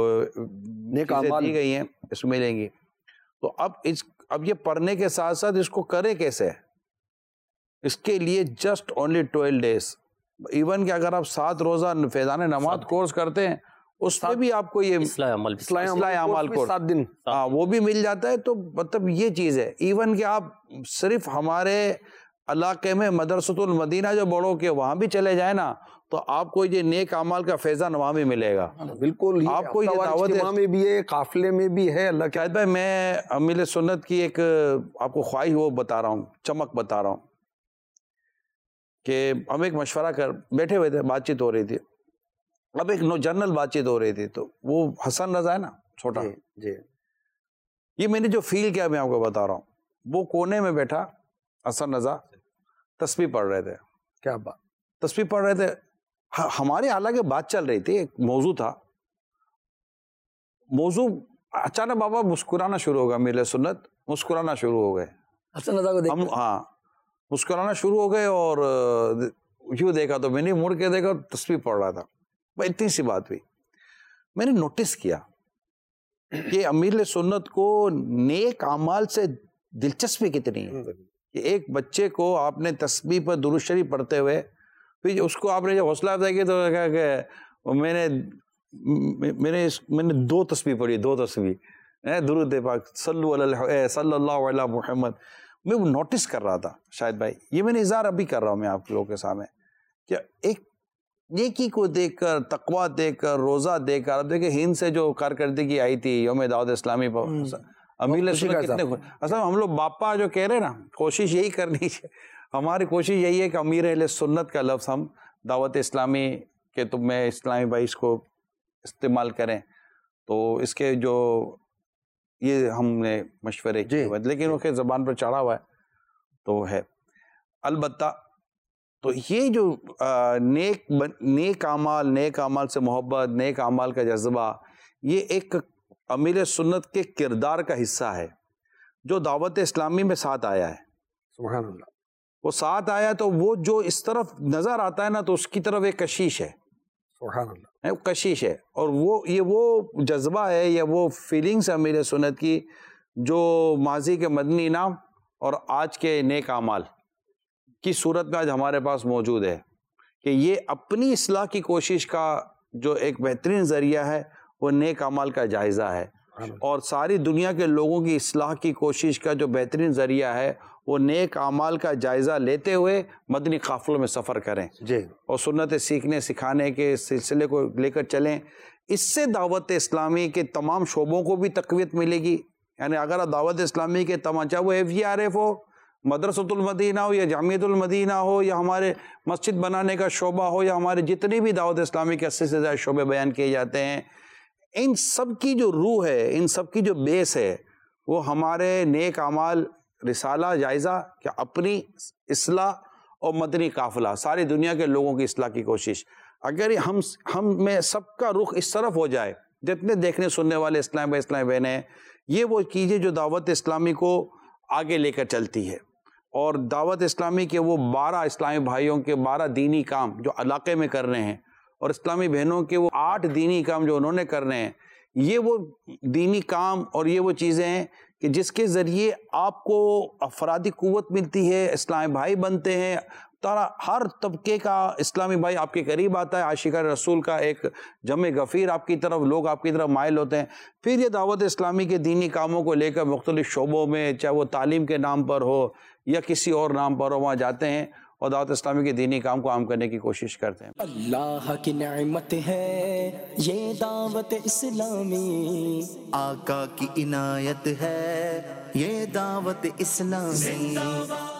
نیک اعمال
دی گئی ہیں اس میں ملیں گی. تو اب اس اب یہ پڑھنے کے ساتھ ساتھ اس کو کرے کیسے؟ اس کے لیے just only twelve days. Even کہ اگر آپ سات روزہ فیضان نماز کورس کرتے ہیں اس میں بھی آپ کو یہ
اصلاح عمل
اصلاح اعمال کورس
سات دن
ہاں وہ بھی مل جاتا ہے. تو مطلب یہ چیز ہے، ایون کہ آپ صرف ہمارے علاقے میں مدرسۃ المدینہ جو بڑوں کے وہاں بھی چلے جائیں نا تو آپ کو یہ نیک اعمال کا فیضان وہاں بھی ملے گا.
بالکل
آپ کو یہ دعوت
میں بھی ہے، قافلے میں بھی ہے. اللہ
شاہد بھائی میں امیل سنت کی ایک آپ کو خواہش وہ بتا رہا ہوں، چمک بتا رہا ہوں کہ ہم ایک مشورہ کر بیٹھے ہوئے تھے، بات چیت ہو رہی تھی. اب ایک نو جنرل بات چیت ہو رہی تھی تو وہ حسن رضا ہے نا چھوٹا
جی،
یہ میں نے جو فیل کیا میں آپ کو بتا رہا ہوں. وہ کونے میں بیٹھا حسن رضا تسبیح پڑھ رہے تھے.
کیا بات،
تسبیح پڑھ رہے تھے. ہمارے حالانکہ بات چل رہی تھی، ایک موضوع تھا. موضوع اچانک بابا مسکرانا شروع ہو گیا، میرے سنت مسکرانا شروع ہو گئے.
حسن رضا کو
ہم ہاں مسکرانا شروع ہو گئے اور یوں دیکھا تو میں نے مڑ کے دیکھا تسبیح پڑھ رہا تھا. اتنی سی بات ہوئی. میں نے نوٹس کیا کہ امیر سنت کو نیک اعمال سے دلچسپی کتنی ہے. کہ ایک بچے کو آپ نے تسبیح پر درود شریف پڑھتے ہوئے پھر اس کو آپ نے جب حوصلہ افزائی کی تو کہا کہ میں نے میں نے میں نے دو تسبیح پڑھی، دو تسبیح درود پاک صلو علی صلی اللہ علیہ محمد. میں وہ نوٹس کر رہا تھا شاید بھائی، یہ میں نے اظہار ابھی کر رہا ہوں میں آپ لوگوں کے سامنے کہ ایک نیکی کو دیکھ کر، تقویٰ دیکھ کر، روزہ دیکھ کر. اب دیکھیں ہند سے جو کارکردگی آئی تھی یوم دعوت اسلامی پر امیر سنت کتنے اصل ہم لوگ باپا جو کہہ رہے ہیں نا، کوشش یہی کرنی ہے، ہماری کوشش یہی ہے کہ امیر اہل سنت کا لفظ ہم دعوت اسلامی کے تم میں اسلامی بھائی اس کو استعمال کریں. تو اس کے جو یہ ہم نے مشورے کیے ہوئے لیکن وہ کہ زبان پر چڑھا ہوا ہے تو ہے. البتہ تو یہ جو نیک نیک اعمال، نیک اعمال سے محبت، نیک اعمال کا جذبہ، یہ ایک امیر سنت کے کردار کا حصہ ہے جو دعوت اسلامی میں ساتھ آیا ہے.
سبحان اللہ.
وہ ساتھ آیا تو وہ جو اس طرف نظر آتا ہے نا تو اس کی طرف ایک کشش ہے.
سبحان اللہ.
کشش ہے. اور وہ یہ وہ جذبہ ہے یا وہ فیلنگس ہے امیر سنت کی جو ماضی کے مدنی انعام اور آج کے نیک اعمال کی صورت میں آج ہمارے پاس موجود ہے کہ یہ اپنی اصلاح کی کوشش کا جو ایک بہترین ذریعہ ہے وہ نیک اعمال کا جائزہ ہے. اور ساری دنیا کے لوگوں کی اصلاح کی کوشش کا جو بہترین ذریعہ ہے وہ نیک اعمال کا جائزہ لیتے ہوئے مدنی قافلوں میں سفر کریں
جی
اور سنت سیکھنے سکھانے کے سلسلے کو لے کر چلیں. اس سے دعوت اسلامی کے تمام شعبوں کو بھی تقویت ملے گی. یعنی اگر دعوت اسلامی کے تمام چاہے وہ ایف جی آر ایف ہو, مدرسۃ المدینہ ہو یا جامعۃ المدینہ ہو یا ہمارے مسجد بنانے کا شعبہ ہو یا ہمارے جتنے بھی دعوت اسلامی کے اسی سے زیادہ شعبے بیان کیے جاتے ہیں, ان سب کی جو روح ہے, ان سب کی جو بیس ہے, وہ ہمارے نیک اعمال, رسالہ, جائزہ کہ اپنی اصلاح اور مدنی قافلہ, ساری دنیا کے لوگوں کی اصلاح کی کوشش. اگر ہم ہم میں سب کا رخ اس طرف ہو جائے, جتنے دیکھنے سننے والے اسلام بھائی اسلام بہنیں ہیں, یہ وہ چیزیں جو دعوت اسلامی کو آگے لے کر چلتی ہے. اور دعوت اسلامی کے وہ بارہ اسلامی بھائیوں کے بارہ دینی کام جو علاقے میں کر رہے ہیں, اور اسلامی بہنوں کے وہ آٹھ دینی کام جو انہوں نے کرنے ہیں, یہ وہ دینی کام اور یہ وہ چیزیں ہیں کہ جس کے ذریعے آپ کو افرادی قوت ملتی ہے, اسلامی بھائی بنتے ہیں, تارا ہر طبقے کا اسلامی بھائی آپ کے قریب آتا ہے, عاشقان رسول کا ایک جمع غفیر آپ کی طرف, لوگ آپ کی طرف مائل ہوتے ہیں. پھر یہ دعوت اسلامی کے دینی کاموں کو لے کر مختلف شعبوں میں, چاہے وہ تعلیم کے نام پر ہو یا کسی اور نام پر ہو, وہاں جاتے ہیں اور دعوت اسلامی کے دینی کام کو عام کرنے کی کوشش کرتے ہیں.
اللہ کی نعمت ہے یہ دعوت اسلامی,
آقا کی عنایت ہے یہ دعوت اسلامی.